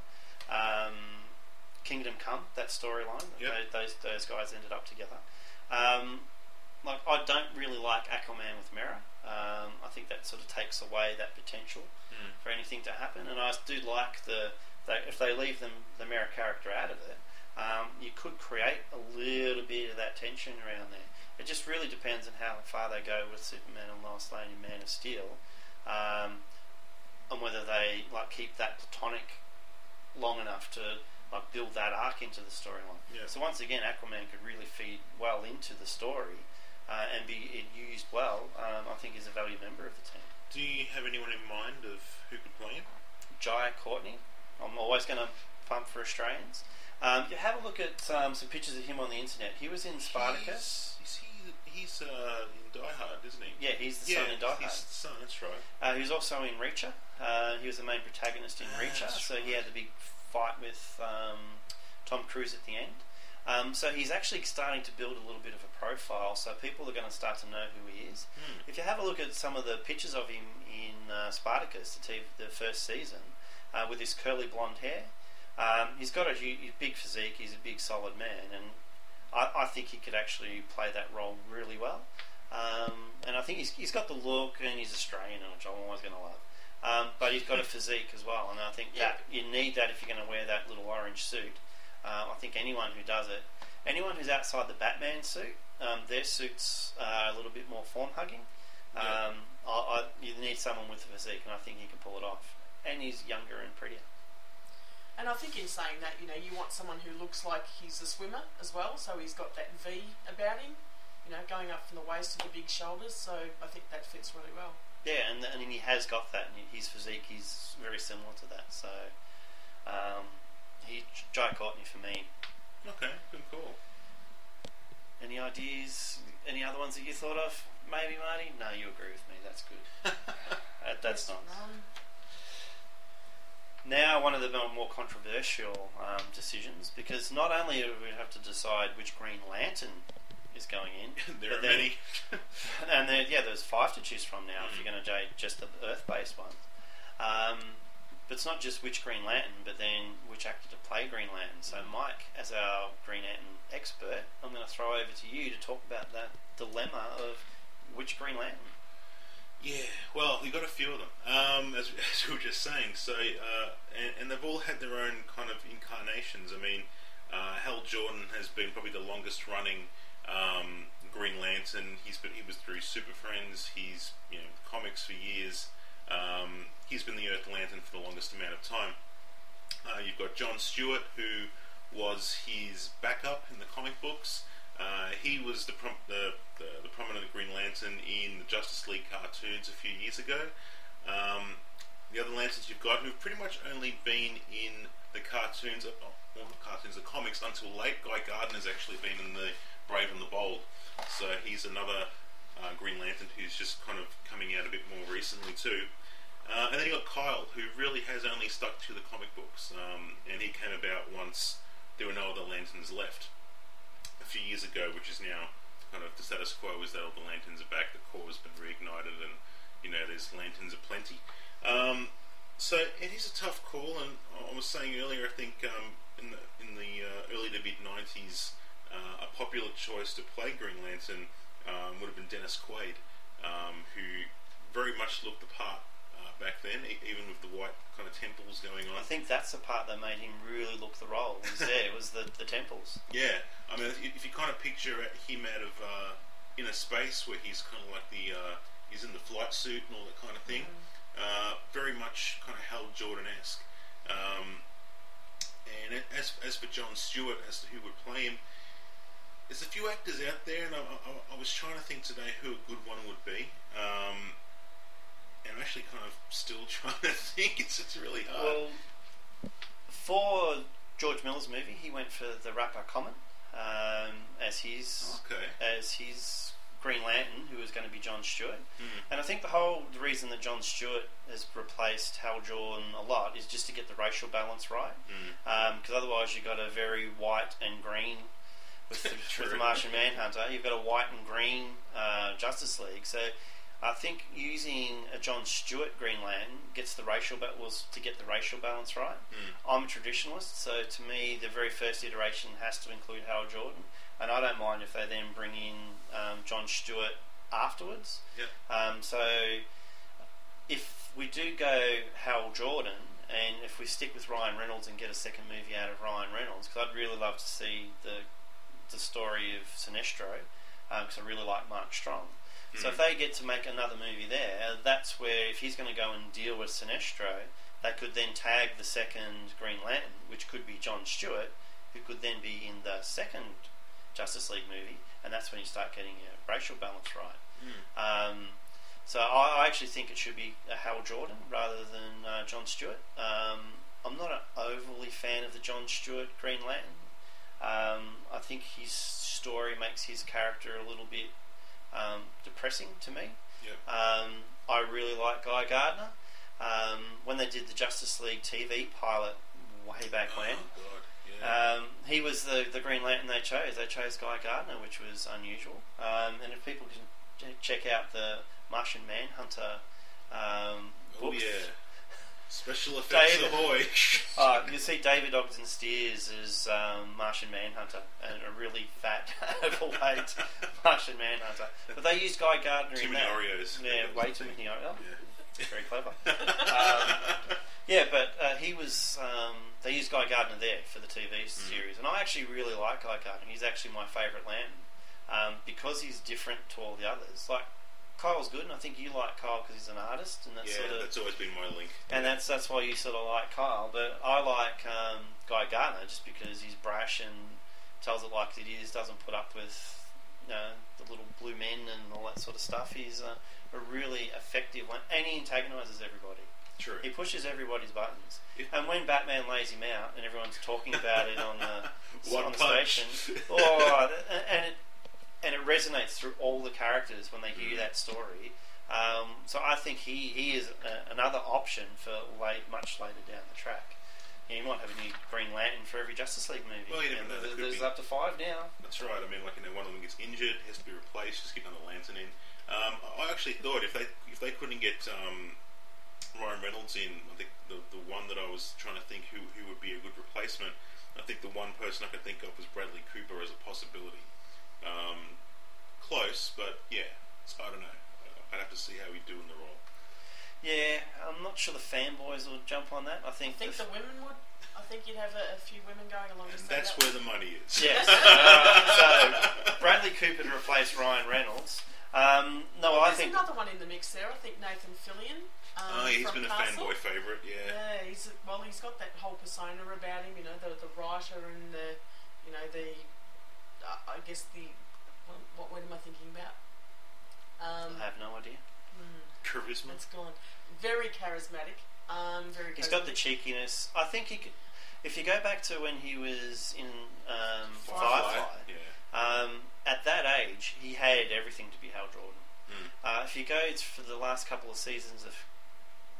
Um, Kingdom Come, that storyline, yep. those those guys ended up together. Um, like I don't really like Aquaman with Mera. Um, I think that sort of takes away that potential mm. for anything to happen. And I do like the they, if they leave them the Mera character out of it. Um, you could create a little bit of that tension around there. It just really depends on how far they go with Superman and Lois Lane and Man of Steel, um, and whether they like keep that platonic long enough to like build that arc into the storyline. Yeah. So once again, Aquaman could really feed well into the story uh, and be it used well. Um, I think is a valued member of the team. Do you have anyone in mind of who could play him? Jai Courtney. I'm always going to pump for Australians. Um, you have a look at um, some pictures of him on the internet. He was in Spartacus. He's, is he, he's uh, in Die Hard, isn't he? Yeah, he's the yeah, son in Die Hard. He's the son, that's right. Uh, he was also in Reacher. Uh, he was the main protagonist in Ah, Reacher, so right. he had the big fight with um, Tom Cruise at the end. Um, so he's actually starting to build a little bit of a profile, so people are going to start to know who he is. Mm. If you have a look at some of the pictures of him in uh, Spartacus, the, t- the first season, uh, with his curly blonde hair, um, he's got a huge, big physique, he's a big solid man, and I, I think he could actually play that role really well. Um, and I think he's, he's got the look, and he's Australian, which I'm always going to love. Um, but he's got a physique as well, and I think Yeah. that you need that if you're going to wear that little orange suit. Uh, I think anyone who does it, anyone who's outside the Batman suit, um, their suits are a little bit more form-hugging. Um, I, I, you need someone with a physique, and I think he can pull it off. And he's younger and prettier. And I think in saying that, you know, you want someone who looks like he's a swimmer as well, so he's got that V about him, you know, going up from the waist to the big shoulders, so I think that fits really well. Yeah, and and he has got that. And his physique, he's very similar to that. So, um, he Jai Courtney for me. Okay, good call. Any ideas? Any other ones that you thought of? Maybe, Marty? No, you agree with me. That's good. uh, that's Yes, nice. um, Now, one of the more controversial um, decisions, because not only do we have to decide which Green Lantern is going in, There but are then- many. and there, yeah, there's five to choose from now if Mm. you're going to do just the Earth-based ones. Um, but it's not just which Green Lantern, but then which actor to play Green Lantern. So, Mike, as our Green Lantern expert, I'm going to throw over to you to talk about that dilemma of which Green Lantern. Yeah, well, we got a few of them, um, as, as we were just saying. So, uh, and, and they've all had their own kind of incarnations. I mean, uh, Hal Jordan has been probably the longest running um, Green Lantern. He's been he was through Super Friends. He's you know comics for years. Um, he's been the Earth Lantern for the longest amount of time. Uh, you've got John Stewart, who was his backup in the comic books. Uh, he was the, prom- the, the the prominent Green Lantern in the Justice League cartoons a few years ago. Um, the other Lanterns you've got who've pretty much only been in the cartoons, uh, well, not cartoons, the comics until late. Guy Gardner's actually been in the Brave and the Bold, so he's another uh, Green Lantern who's just kind of coming out a bit more recently too. Uh, and then you got Kyle, who really has only stuck to the comic books, um, and he came about once there were no other Lanterns left. A few years ago, which is now kind of the status quo, is that all the Lanterns are back, the core has been reignited, and you know there's Lanterns aplenty. Um, so it is a tough call, and I was saying earlier, I think um, in the in the uh, early to mid nineties, uh, a popular choice to play Green Lantern um, would have been Dennis Quaid, um, who very much looked the part uh, back then, e- even with the white kind of temples going on. I think that's the part that made him really look the role. Was there? It was the, the temples. Yeah, I mean, if if you kind of picture him out of uh, Inner Space, where he's kind of like the uh, he's in the flight suit and all that kind of thing, mm. uh, very much kind of Hal Jordan-esque. Um, and as as for John Stewart, as to who would play him, there's a few actors out there, and I, I, I was trying to think today who a good one would be. Um, and I'm actually kind of still trying to think. It's it's really hard. Well, for George Miller's movie, he went for the rapper Common um, as his okay. as his Green Lantern, who was going to be John Stewart. Mm. And I think the whole the reason that John Stewart has replaced Hal Jordan a lot is just to get the racial balance right. Because Mm. um, otherwise, you've got a very white and green. With the, with the Martian Manhunter, you've got a white and green uh, Justice League. So I think using a John Stewart Green Lantern gets the racial ba- was to get the racial balance right. Mm. I'm a traditionalist, so to me, the very first iteration has to include Hal Jordan, and I don't mind if they then bring in um, John Stewart afterwards. Yeah. Um, so if we do go Hal Jordan, and if we stick with Ryan Reynolds and get a second movie out of Ryan Reynolds, because I'd really love to see the the story of Sinestro, because um, I really like Mark Strong. Mm. So if they get to make another movie there, that's where, if he's going to go and deal with Sinestro, they could then tag the second Green Lantern, which could be John Stewart, who could then be in the second Justice League movie, and that's when you start getting your racial balance right. Mm. Um, so I, I actually think it should be a Hal Jordan rather than uh, John Stewart. Um, I'm not an overly fan of the John Stewart Green Lantern. Um, I think his story makes his character a little bit um, depressing to me. Yep. Um, I really like Guy Gardner. Um, when they did the Justice League T V pilot way back oh, when, God. Yeah. um, he was the, the Green Lantern they chose. They chose Guy Gardner, which was unusual. Um, and if people can check out the Martian Manhunter um, Oh books, yeah. Special effects David, ahoy! uh, you see David Ogden Stiers as um, Martian Manhunter, and a really fat, overweight Martian Manhunter. But they used Guy Gardner Too in many that. Oreos. Yeah, way too many Oreos. Yeah. Very clever. um, yeah, but uh, he was. Um, they used Guy Gardner there for the T V series, mm. and I actually really like Guy Gardner. He's actually my favourite Lantern um, because he's different to all the others. Like, Kyle's good, and I think you like Kyle because he's an artist, and that's yeah, sort of, that's always been my link. and that's that's why you sort of like Kyle. But I like um, Guy Gardner just because he's brash and tells it like it is, doesn't put up with you know, the little blue men and all that sort of stuff. He's a, a really effective one, and he antagonises everybody. True. He pushes everybody's buttons, Yeah. and when Batman lays him out, and everyone's talking about it on the One on the punch. station, oh, and it. And it resonates through all the characters when they hear that story. Um, so I think he, he is a, another option for late, much later down the track. You, know, you might have a new Green Lantern for every Justice League movie. Well, you never know, there, there could there's be. up to five now. That's right. I mean, like you know, one of them gets injured, has to be replaced. Just get another Lantern in. Um, I actually thought if they if they couldn't get um, Ryan Reynolds in, I think the the one that I was trying to think who who would be a good replacement. I think the one person I could think of was Bradley Cooper as a possibility. Um, close, but yeah, I don't know. I'd have to see how he'd do in the role. Yeah, I'm not sure the fanboys will jump on that. I think, I think the, the women would. I think you'd have a, a few women going along. And to say that's that where the money is. Yes. uh, so Bradley Cooper to replace Ryan Reynolds. Um, no, well, I there's think another one in the mix there. I think Nathan Fillion. Um, Oh, yeah, he's from been a Castle. fanboy favourite, yeah. Yeah, he's well. He's got that whole persona about him. You know, the the writer and the, you know, the, uh, I guess the, what, what word am I thinking about? Um, I have no idea. hmm, Charisma. it's gone. Very charismatic. Um, very. He's got the cheekiness. I think he could. If you go back to when he was in um, Firefly. Firefly, Yeah. um, at that age, he had everything to be Hal Jordan. Mm. Uh, if you go for the last couple of seasons of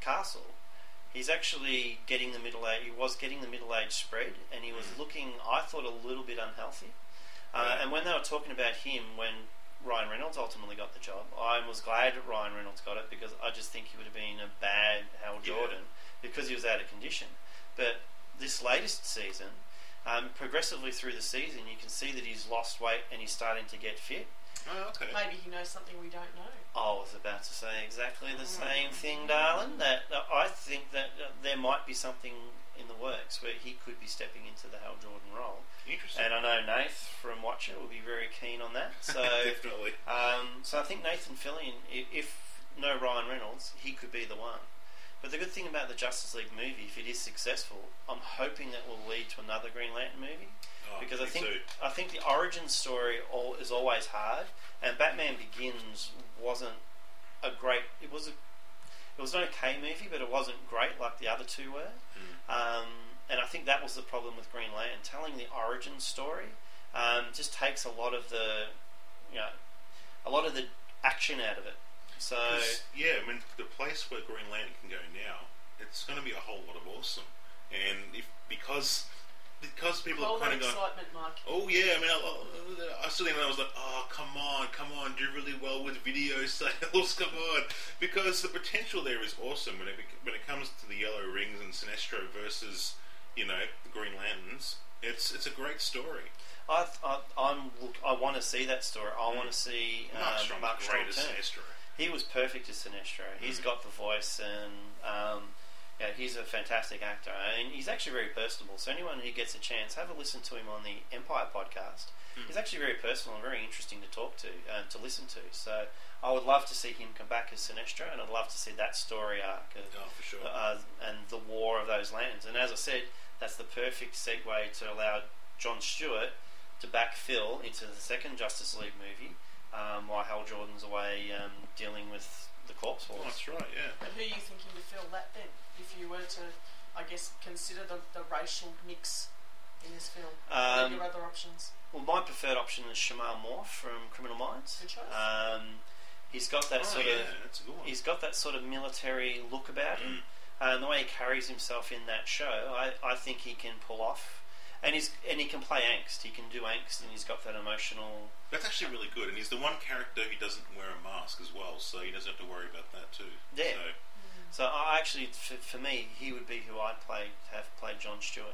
Castle, he's actually getting the middle age. He was getting the middle age spread, and he was Mm. looking, I thought, a little bit unhealthy. Uh, Yeah. And when they were talking about him, when Ryan Reynolds ultimately got the job, I was glad that Ryan Reynolds got it, because I just think he would have been a bad Hal Yeah. Jordan because he was out of condition. But this latest season, um, progressively through the season, you can see that he's lost weight and he's starting to get fit. Oh, okay. Maybe he knows something we don't know. I was about to say exactly the Oh. same thing, darling. That uh, I think that uh, there might be something in the works where he could be stepping into the Hal Jordan role. Interesting. And I know Nath from Watcher will be very keen on that. So, Definitely. um, so I think Nathan Fillion, i- if no Ryan Reynolds, he could be the one. But the good thing about the Justice League movie, if it is successful, I'm hoping that will lead to another Green Lantern movie. Oh, Because I me think too. I think the origin story all, is always hard, and Batman Begins wasn't a great. It was a it was an okay movie, but it wasn't great like the other two were. Mm. Um, and I think that was the problem with Green Lantern. Telling the origin story um, just takes a lot of the you know a lot of the action out of it. So 'Cause, yeah, I mean, the place where Green Lantern can go now, it's going to be a whole lot of awesome. And if because because people All are that kind of going, excitement, Mike. oh yeah, I mean, I, I, I still think I was like, oh come on, come on, do really well with video sales, come on, because the potential there is awesome when it bec- when it comes to the Yellow Rings and Sinestro versus you know the Green Lanterns. It's it's a great story. I I I'm look, I want to see that story. I want to see Mark um, Strong's Mark Strong great as turn. Sinestro. He was perfect as Sinestro. He's Mm. got the voice, and um, yeah, he's a fantastic actor, and he's actually very personable. So anyone who gets a chance, have a listen to him on the Empire podcast. Mm. He's actually very personal and very interesting to talk to, uh, to listen to. So I would love to see him come back as Sinestro, and I'd love to see that story arc of, Oh, for sure. uh, and the war of those lands. And as I said, that's the perfect segue to allow John Stewart to backfill into the second Justice League movie, um, while Hal Jordan's away um, dealing with the Corpse Oh, Wars. that's right. Yeah. And who are you thinking to fill that then? If you were to, I guess, consider the, the racial mix in this film. What are Um, your other options? Well, my preferred option is Shamar Moore from Criminal Minds. Good choice. Um, he's got that Oh, sort yeah, of that's a good one. he's got that sort of military look about him, Mm. uh, and the way he carries himself in that show, I, I think he can pull off. And he's and he can play angst. He can do angst, and he's got that emotional. That's actually really good, and he's the one character who doesn't wear a mask as well, so he doesn't have to worry about that too. Yeah. So, So I actually, for, for me, he would be who I'd play have played John Stewart.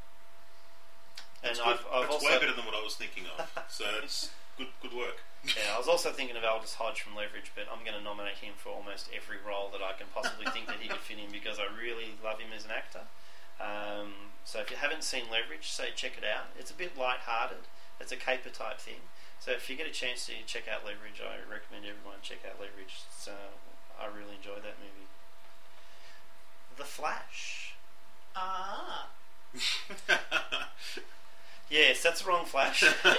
And that's I've, good. I've that's also way better than what I was thinking of. So it's good, good work. yeah, I was also thinking of Aldous Hodge from Leverage, but I'm going to nominate him for almost every role that I can possibly think that he could fit in, because I really love him as an actor. Um, so if you haven't seen Leverage, say check it out. It's a bit light-hearted. It's a caper type thing. So if you get a chance to check out Leverage, I recommend everyone check out Leverage. So I really enjoyed that movie. The Flash. Ah. Yes, that's the wrong Flash.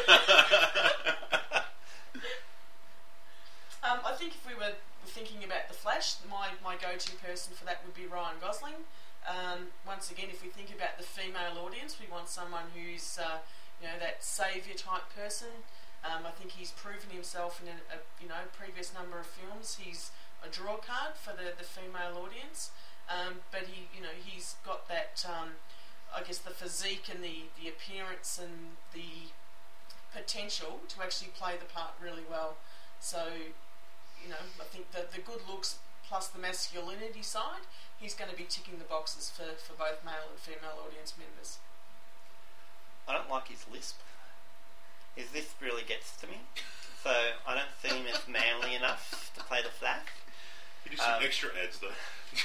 Um, I think if we were thinking about The Flash, my, my go-to person for that would be Ryan Gosling. Um, once again, if we think about the female audience, we want someone who's uh, you know that saviour type person. Um, I think he's proven himself in a, a you know previous number of films. He's a draw card for the, the female audience, um, but he you know he's got that um, I guess the physique and the, the appearance and the potential to actually play the part really well. So you know I think that the good looks plus the masculinity side, he's going to be ticking the boxes for, for both male and female audience members. I don't like his lisp. His lisp really gets to me. So I don't think it's manly enough to play the Flash. You do some Um, extra ads though.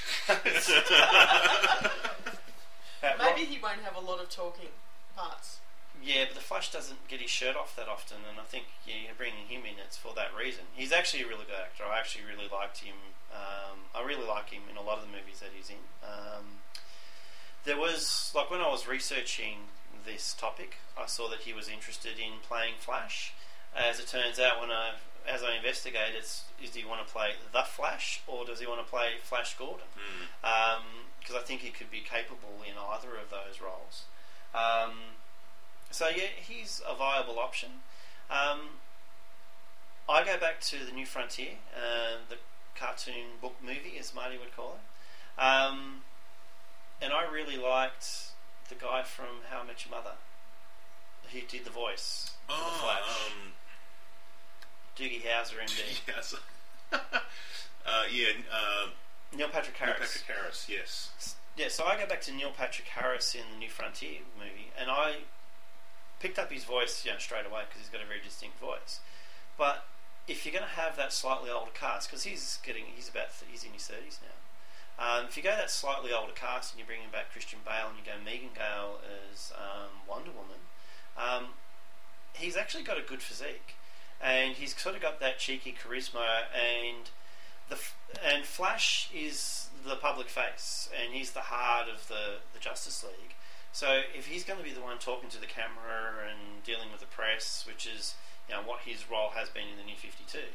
Uh, Maybe he won't have a lot of talking parts. Yeah, but the Flash doesn't get his shirt off that often, and I think yeah, you're bringing him in, it's for that reason. He's actually a really good actor. I actually really liked him. Um, I really like him in a lot of the movies that he's in. Um, there was, like when I was researching this topic, I saw that he was interested in playing Flash. As it turns out, when I, as I investigate, it's, is he want to play the Flash, or does he want to play Flash Gordon? Mm. Because I think he could be capable in either of those roles. Um, So yeah, he's a viable option. Um, I go back to the New Frontier, uh, the cartoon book movie, as Marty would call it. Um, and I really liked the guy from How I Met Your Mother. He did the voice for oh, the Flash. Um, Doogie Howser, M D. yes. uh, yeah. Uh, Neil Patrick Harris. Neil Patrick Harris. Yes. Yeah, so I go back to Neil Patrick Harris in the New Frontier movie, and I picked up his voice, you know, straight away because he's got a very distinct voice. But if you're going to have that slightly older cast, because he's getting, he's about, he's in his thirties now. Um, if you go that slightly older cast and you're bringing back Christian Bale and you go Megan Gale as um, Wonder Woman, um, he's actually got a good physique, and he's sort of got that cheeky charisma, and the and Flash is the public face, and he's the heart of the, the Justice League. So if he's going to be the one talking to the camera and dealing with the press, which is, you know, what his role has been in the New fifty-two,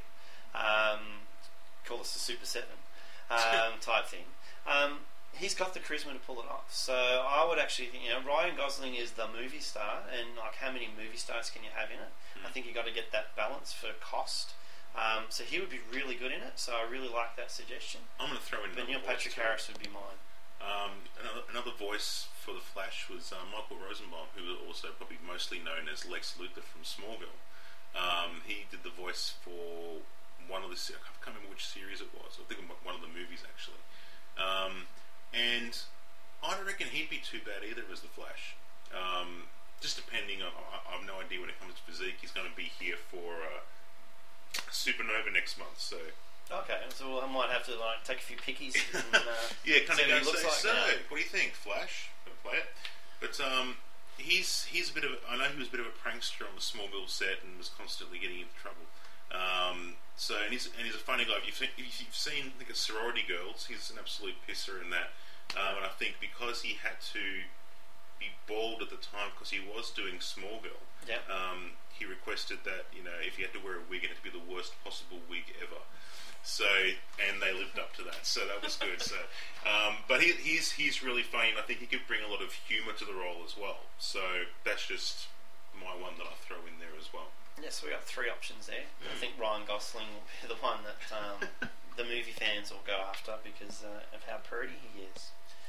um, call us the Super Seven um, type thing, um, he's got the charisma to pull it off. So I would actually think, you know, Ryan Gosling is the movie star, and like, how many movie stars can you have in it? Mm. I think you got to get that balance for cost. Um, so he would be really good in it. So I really like that suggestion. I'm going to throw in. But Neil Patrick Harris would be mine. Um, another, another voice for the Flash was uh, Michael Rosenbaum, who was also probably mostly known as Lex Luthor from Smallville. Um, he did the voice for one of the, I can't remember which series it was. I think one of the movies actually. Um, and I don't reckon he'd be too bad either as the Flash. Um, just depending on, I, I have no idea when it comes to physique. He's going to be here for uh, Supernova next month, so. Okay, so I might have to like take a few pickies. And, uh, yeah, kind of go looks say, like so, now. What do you think, Flash? Gonna play it? But um, he's he's a bit of a, I know he was a bit of a prankster on the Smallville set and was constantly getting into trouble. Um, so and he's and he's a funny guy. If you've seen, if you've seen I think it's Sorority Girls, he's an absolute pisser in that. Um, and I think because he had to be bald at the time because he was doing Smallville, yeah. um, he requested that, you know, if he had to wear a wig, it had to be the worst possible wig ever. So, and they lived up to that, so that was good. So, um, but he, he's he's really funny, and I think he could bring a lot of humour to the role as well. So that's just my one that I throw in there as well. Yes, we got three options there. I think Ryan Gosling will be the one that um, the movie fans will go after because uh, of how pretty he is.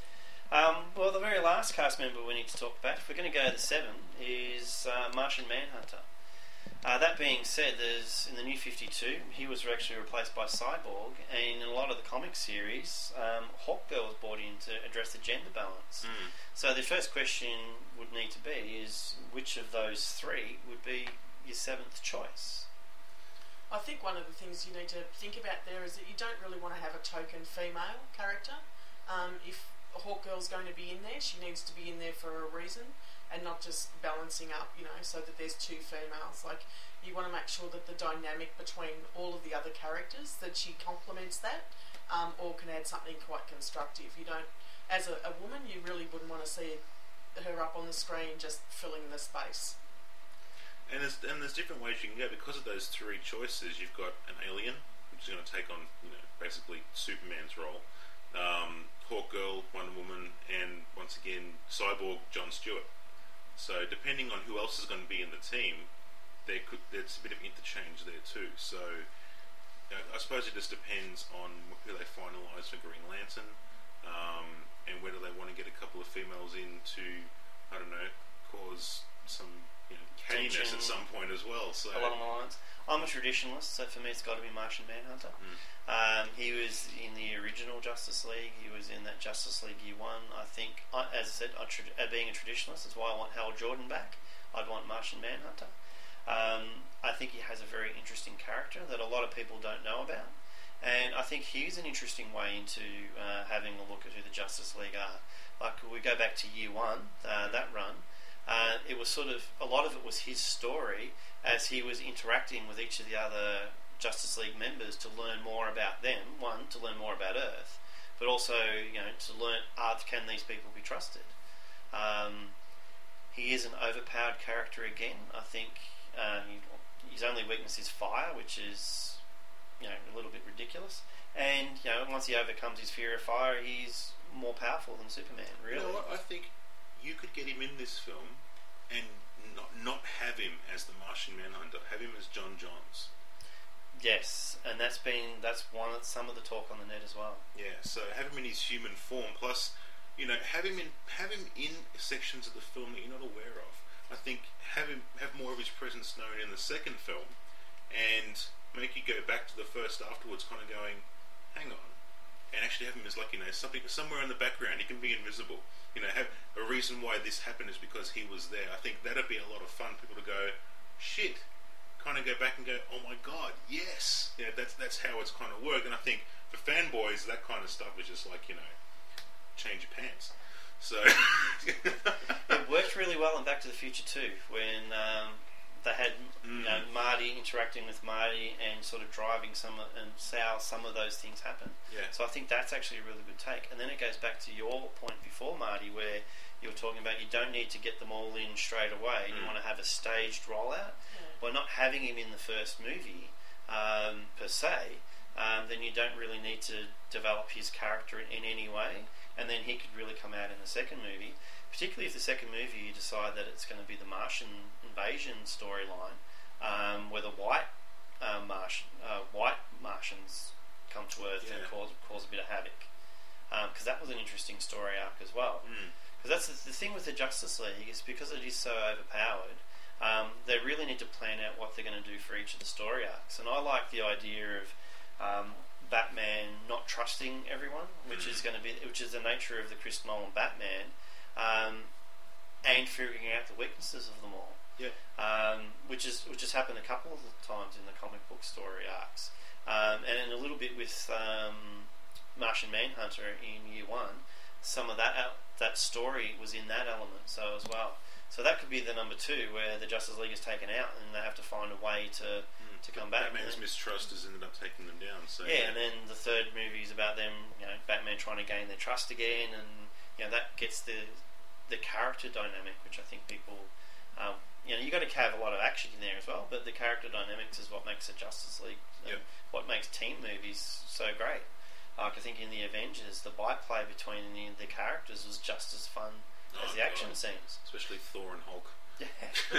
Um, well, the very last cast member we need to talk about, if we're going to go to seven, is uh, Martian Manhunter. Uh, that being said, there's in the New fifty-two, he was actually replaced by Cyborg, and in a lot of the comic series, um, Hawkgirl was brought in to address the gender balance. Mm. So the first question would need to be is, which of those three would be your seventh choice? I think one of the things you need to think about there is that you don't really want to have a token female character. Um, if Hawkgirl's going to be in there, she needs to be in there for a reason, and not just balancing up, you know, so that there's two females. Like, you want to make sure that the dynamic between all of the other characters, that she complements that, um, or can add something quite constructive. You don't, as a, a woman, you really wouldn't want to see her up on the screen just filling the space. And there's and there's different ways you can go because of those three choices. You've got an alien, which is going to take on, you know, basically Superman's role. Um, Hawkgirl, Wonder Woman, and once again Cyborg, Jon Stewart. So depending on who else is going to be in the team, there could there's a bit of interchange there too. So you know, I suppose it just depends on who they finalise for Green Lantern, um, and whether they want to get a couple of females in to, I don't know, cause some, you know, cattiness at some point as well. So along the lines. I'm a traditionalist, so for me it's got to be Martian Manhunter. Mm. Um, he was in the original Justice League. He was in that Justice League Year One. I think, I, as I said, I tra- uh, being a traditionalist, that's why I want Hal Jordan back. I'd want Martian Manhunter. Um, I think he has a very interesting character that a lot of people don't know about. And I think he's an interesting way into uh, having a look at who the Justice League are. Like, we go back to Year One, uh, that run. Uh, it was sort of, a lot of it was his story as he was interacting with each of the other Justice League members to learn more about them. One, to learn more about Earth, but also, you know, to learn, uh, can these people be trusted? Um, he is an overpowered character again. I think uh, he, his only weakness is fire, which is, you know, a little bit ridiculous. And, you know, once he overcomes his fear of fire, he's more powerful than Superman, really. You know what? I think you could get him in this film and not not have him as the Martian Manhunter, have him as John Johns. Yes, and that's been that's one of some of the talk on the net as well. Yeah, so have him in his human form, plus, you know, have him in have him in sections of the film that you're not aware of. I think have him have more of his presence known in the second film, and make you go back to the first afterwards, kind of going, hang on, and actually have him as like, you know, something somewhere in the background. He can be invisible. You know, have a reason why this happened is because he was there. I think that'd be a lot of fun. People to go, shit. Kind of go back and go, oh my god, yes, yeah, that's that's how it's kind of worked. And I think for fanboys, that kind of stuff is just like, you know, change your pants. So it worked really well in Back to the Future too, when um, they had mm. you know, Marty interacting with Marty and sort of driving some of, and how some of those things happen. Yeah. So I think that's actually a really good take. And then it goes back to your point before, Marty, where you were talking about you don't need to get them all in straight away. Mm. You want to have a staged rollout. By not having him in the first movie um, per se, um, then you don't really need to develop his character in, in any way, and then he could really come out in the second movie. Particularly if the second movie you decide that it's going to be the Martian invasion storyline, um, where the white uh, Martian, uh, white Martians come to Earth yeah. and cause cause a bit of havoc, because um, that was an interesting story arc as well. Because mm. that's the, the thing with the Justice League is because it is so overpowered. Um, they really need to plan out what they're going to do for each of the story arcs, and I like the idea of um, Batman not trusting everyone, which is going to be, which is the nature of the Chris Nolan Batman, um, and figuring out the weaknesses of them all. Yeah. Um, which is which has happened a couple of times in the comic book story arcs, um, and in a little bit with um, Martian Manhunter in year one. Some of that uh, that story was in that element, so as well. So that could be the number two, where the Justice League is taken out and they have to find a way to mm. to come back. Batman's and mistrust has ended up taking them down. So yeah, yeah, and then the third movie is about them, you know, Batman trying to gain their trust again, and you know that gets the the character dynamic, which I think people, um, you know, you got to have a lot of action in there as well, but the character dynamics is what makes a Justice League, yep. what makes team movies so great. Like I think in the Avengers, the byplay between the, the characters was just as fun as oh, the action God. scenes. Especially Thor and Hulk. Yeah.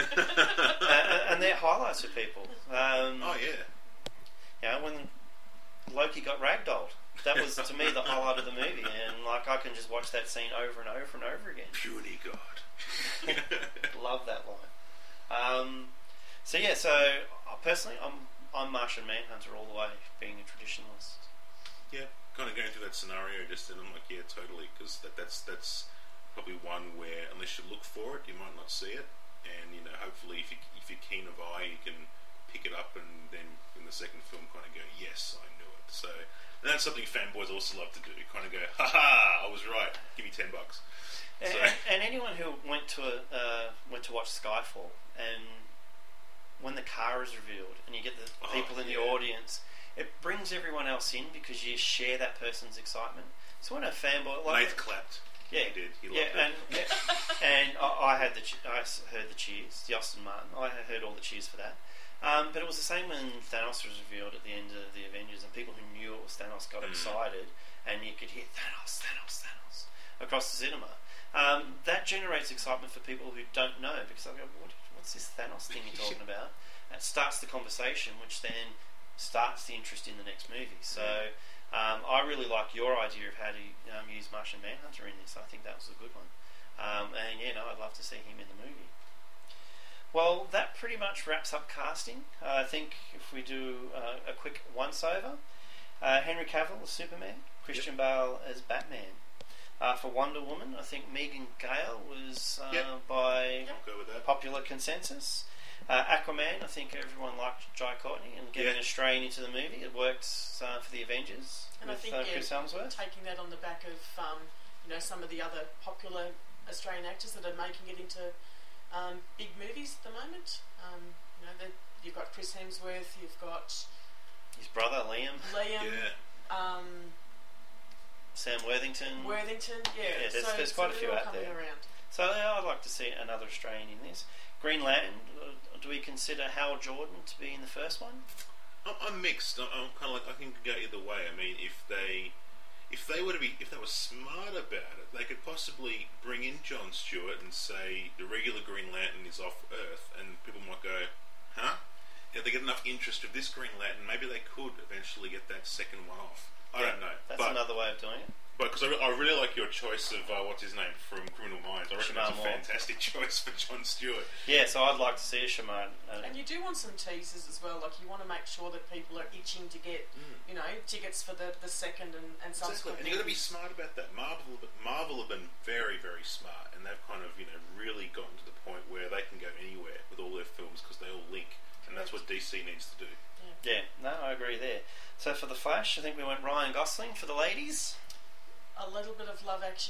uh, and they're highlights for people. Um, oh, yeah. You know, when Loki got ragdolled, that was, to me, the highlight of the movie. And, like, I can just watch that scene over and over and over again. Puny God. Love that line. Um, so, yeah, so, uh, personally, I'm, I'm Martian Manhunter all the way, being a traditionalist. Yeah, kind of going through that scenario just and I'm like, yeah, totally, because that, that's that's probably one where unless you look for it, you might not see it, and you know, hopefully, if you if you're keen of eye, you can pick it up, and then in the second film, kind of go, yes, I knew it. So, and that's something fanboys also love to do, kind of go, ha ha, I was right, give me ten bucks. And, So. and, and anyone who went to a, uh, went to watch Skyfall, and when the car is revealed, and you get the Oh, people in the yeah. audience. It brings everyone else in because you share that person's excitement. So when a fanboy, like Nath clapped. yeah, He did. He yeah, loved and it. yeah, and I, I had the che- I heard the cheers, the Austin Martin. I heard all the cheers for that. Um, but it was the same when Thanos was revealed at the end of the Avengers, and people who knew it was Thanos got Mm. excited, and you could hear Thanos, Thanos, Thanos across the cinema. Um, that generates excitement for people who don't know, because they go, what, "What's this Thanos thing you're talking about?" It starts the conversation, which then starts the interest in the next movie. So um, I really like your idea of how to um, use Martian Manhunter in this. I think that was a good one. Um, and yeah, no, I'd love to see him in the movie. Well, that pretty much wraps up casting. Uh, I think if we do uh, a quick once-over, uh, Henry Cavill as Superman, Christian Yep. Bale as Batman. Uh, for Wonder Woman, I think Megan Gale was uh, Yep. by I'll go with that. popular consensus. Uh, Aquaman, I think everyone liked Jai Courtney, and getting Yeah. Australian into the movie, it works uh, for the Avengers And I with think, uh, yeah, Chris Hemsworth. taking that on the back of um, you know, some of the other popular Australian actors that are making it into um, big movies at the moment. Um, you know, that you've got Chris Hemsworth, you've got His brother Liam, Liam, Yeah. um, Sam Worthington. Worthington. Yeah, Yeah, there's- so, there's so quite a they're few all out coming there. around. So yeah, I'd like to see another Australian in this. Green Lantern, uh, do we consider Hal Jordan to be in the first one? I'm, I'm mixed. I'm, I'm kind of like I can go either way. I mean, if they, if they were to be, if they were smart about it, they could possibly bring in Jon Stewart and say the regular Green Lantern is off Earth, and people might go, "Huh?" if they get enough interest of this Green Lantern, maybe they could eventually get that second one off. I Yeah, don't know. That's but, another way of doing it. But because I, re- I really like your choice of uh, what's his name from Criminal Minds. I reckon Shemar that's a Moore. fantastic choice for Jon Stewart. Yeah, so I'd like to see a Shemar. Uh, And you do want some teasers as well. Like you want to make sure that people are itching to get, Mm. you know, tickets for the, the second and, and Exactly, subsequent. and you've got to be movies. smart about that. Marvel, Marvel have been very, very smart, and they've kind of, you know, really gotten to the point where they can go anywhere with all their films because they all link, and that's what D C needs to do. yeah, no, I agree there. So for the Flash, I think we went Ryan Gosling for the ladies. A little bit of love action.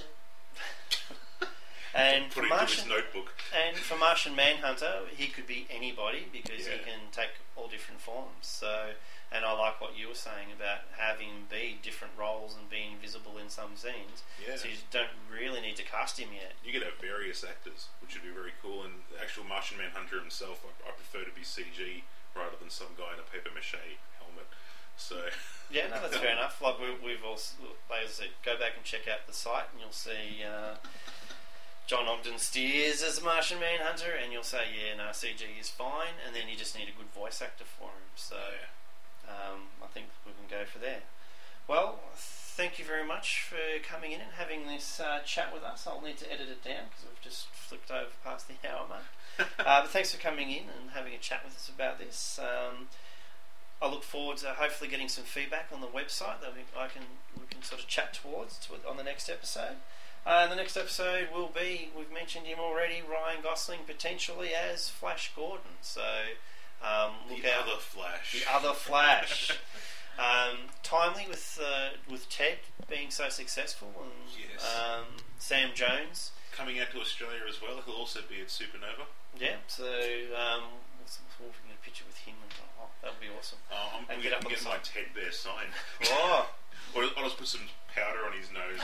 And for Put it into Martian, his notebook. and for Martian Manhunter, he could be anybody because he Yeah. can take all different forms. So, and I like what you were saying about having him be different roles and being visible in some scenes. Yeah. So you don't really need to cast him yet. You could have various actors, which would be very cool. And the actual Martian Manhunter himself, I, I prefer to be C G rather than some guy in a paper mache helmet. So Yeah, no, that's fair enough. Like we, we've also, like I said, go back and check out the site, and you'll see uh, John Ogden Steers as Martian Manhunter, and you'll say, yeah, no, C G is fine, and then you just need a good voice actor for him. So yeah. um, I think we can go for there. Well, thank you very much for coming in and having this uh, chat with us. I'll need to edit it down because we've just flipped over past the hour mark. uh, but thanks for coming in and having a chat with us about this. Um, I look forward to hopefully getting some feedback on the website that we, I can we can sort of chat towards to, on the next episode. Uh, and the next episode will be, we've mentioned him already, Ryan Gosling potentially as Flash Gordon. So um, look The out. other Flash. The other Flash. um, timely with uh, with Ted being so successful, and Yes. um, Sam Jones. Coming out to Australia as well. He'll also be at Supernova. Yeah, so um, we'll, we'll get a picture with him, and oh, that would be awesome. Oh, I'm And going get to up on get the my side. Ted Bear sign. Oh, Or I'll just put some powder on his nose.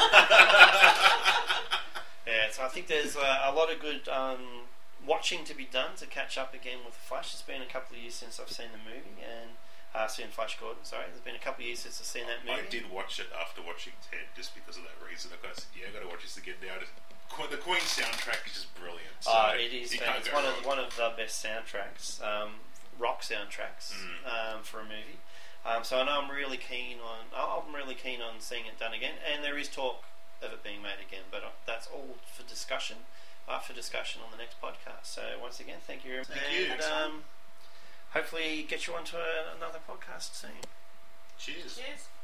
yeah. So I think there's uh, a lot of good um, watching to be done to catch up again with Flash. It's been a couple of years since I've seen the movie, and uh, seen Flash Gordon. Sorry, there's been a couple of years since I've seen that movie. I did watch it after watching Ted, just because of that reason. I said, yeah, I got to watch this again now. The Queen soundtrack is just brilliant. So Oh, it is. you fan- can't It's go one wrong. of one of the best soundtracks, um, rock soundtracks Mm. um, for a movie. Um, so I know I'm really keen on. oh, I'm really keen on seeing it done again, and there is talk of it being made again. But uh, that's all for discussion. Uh, for discussion on the next podcast. So once again, thank you very much. Thank you. And um, hopefully get you onto a, another podcast soon. Cheers. Cheers.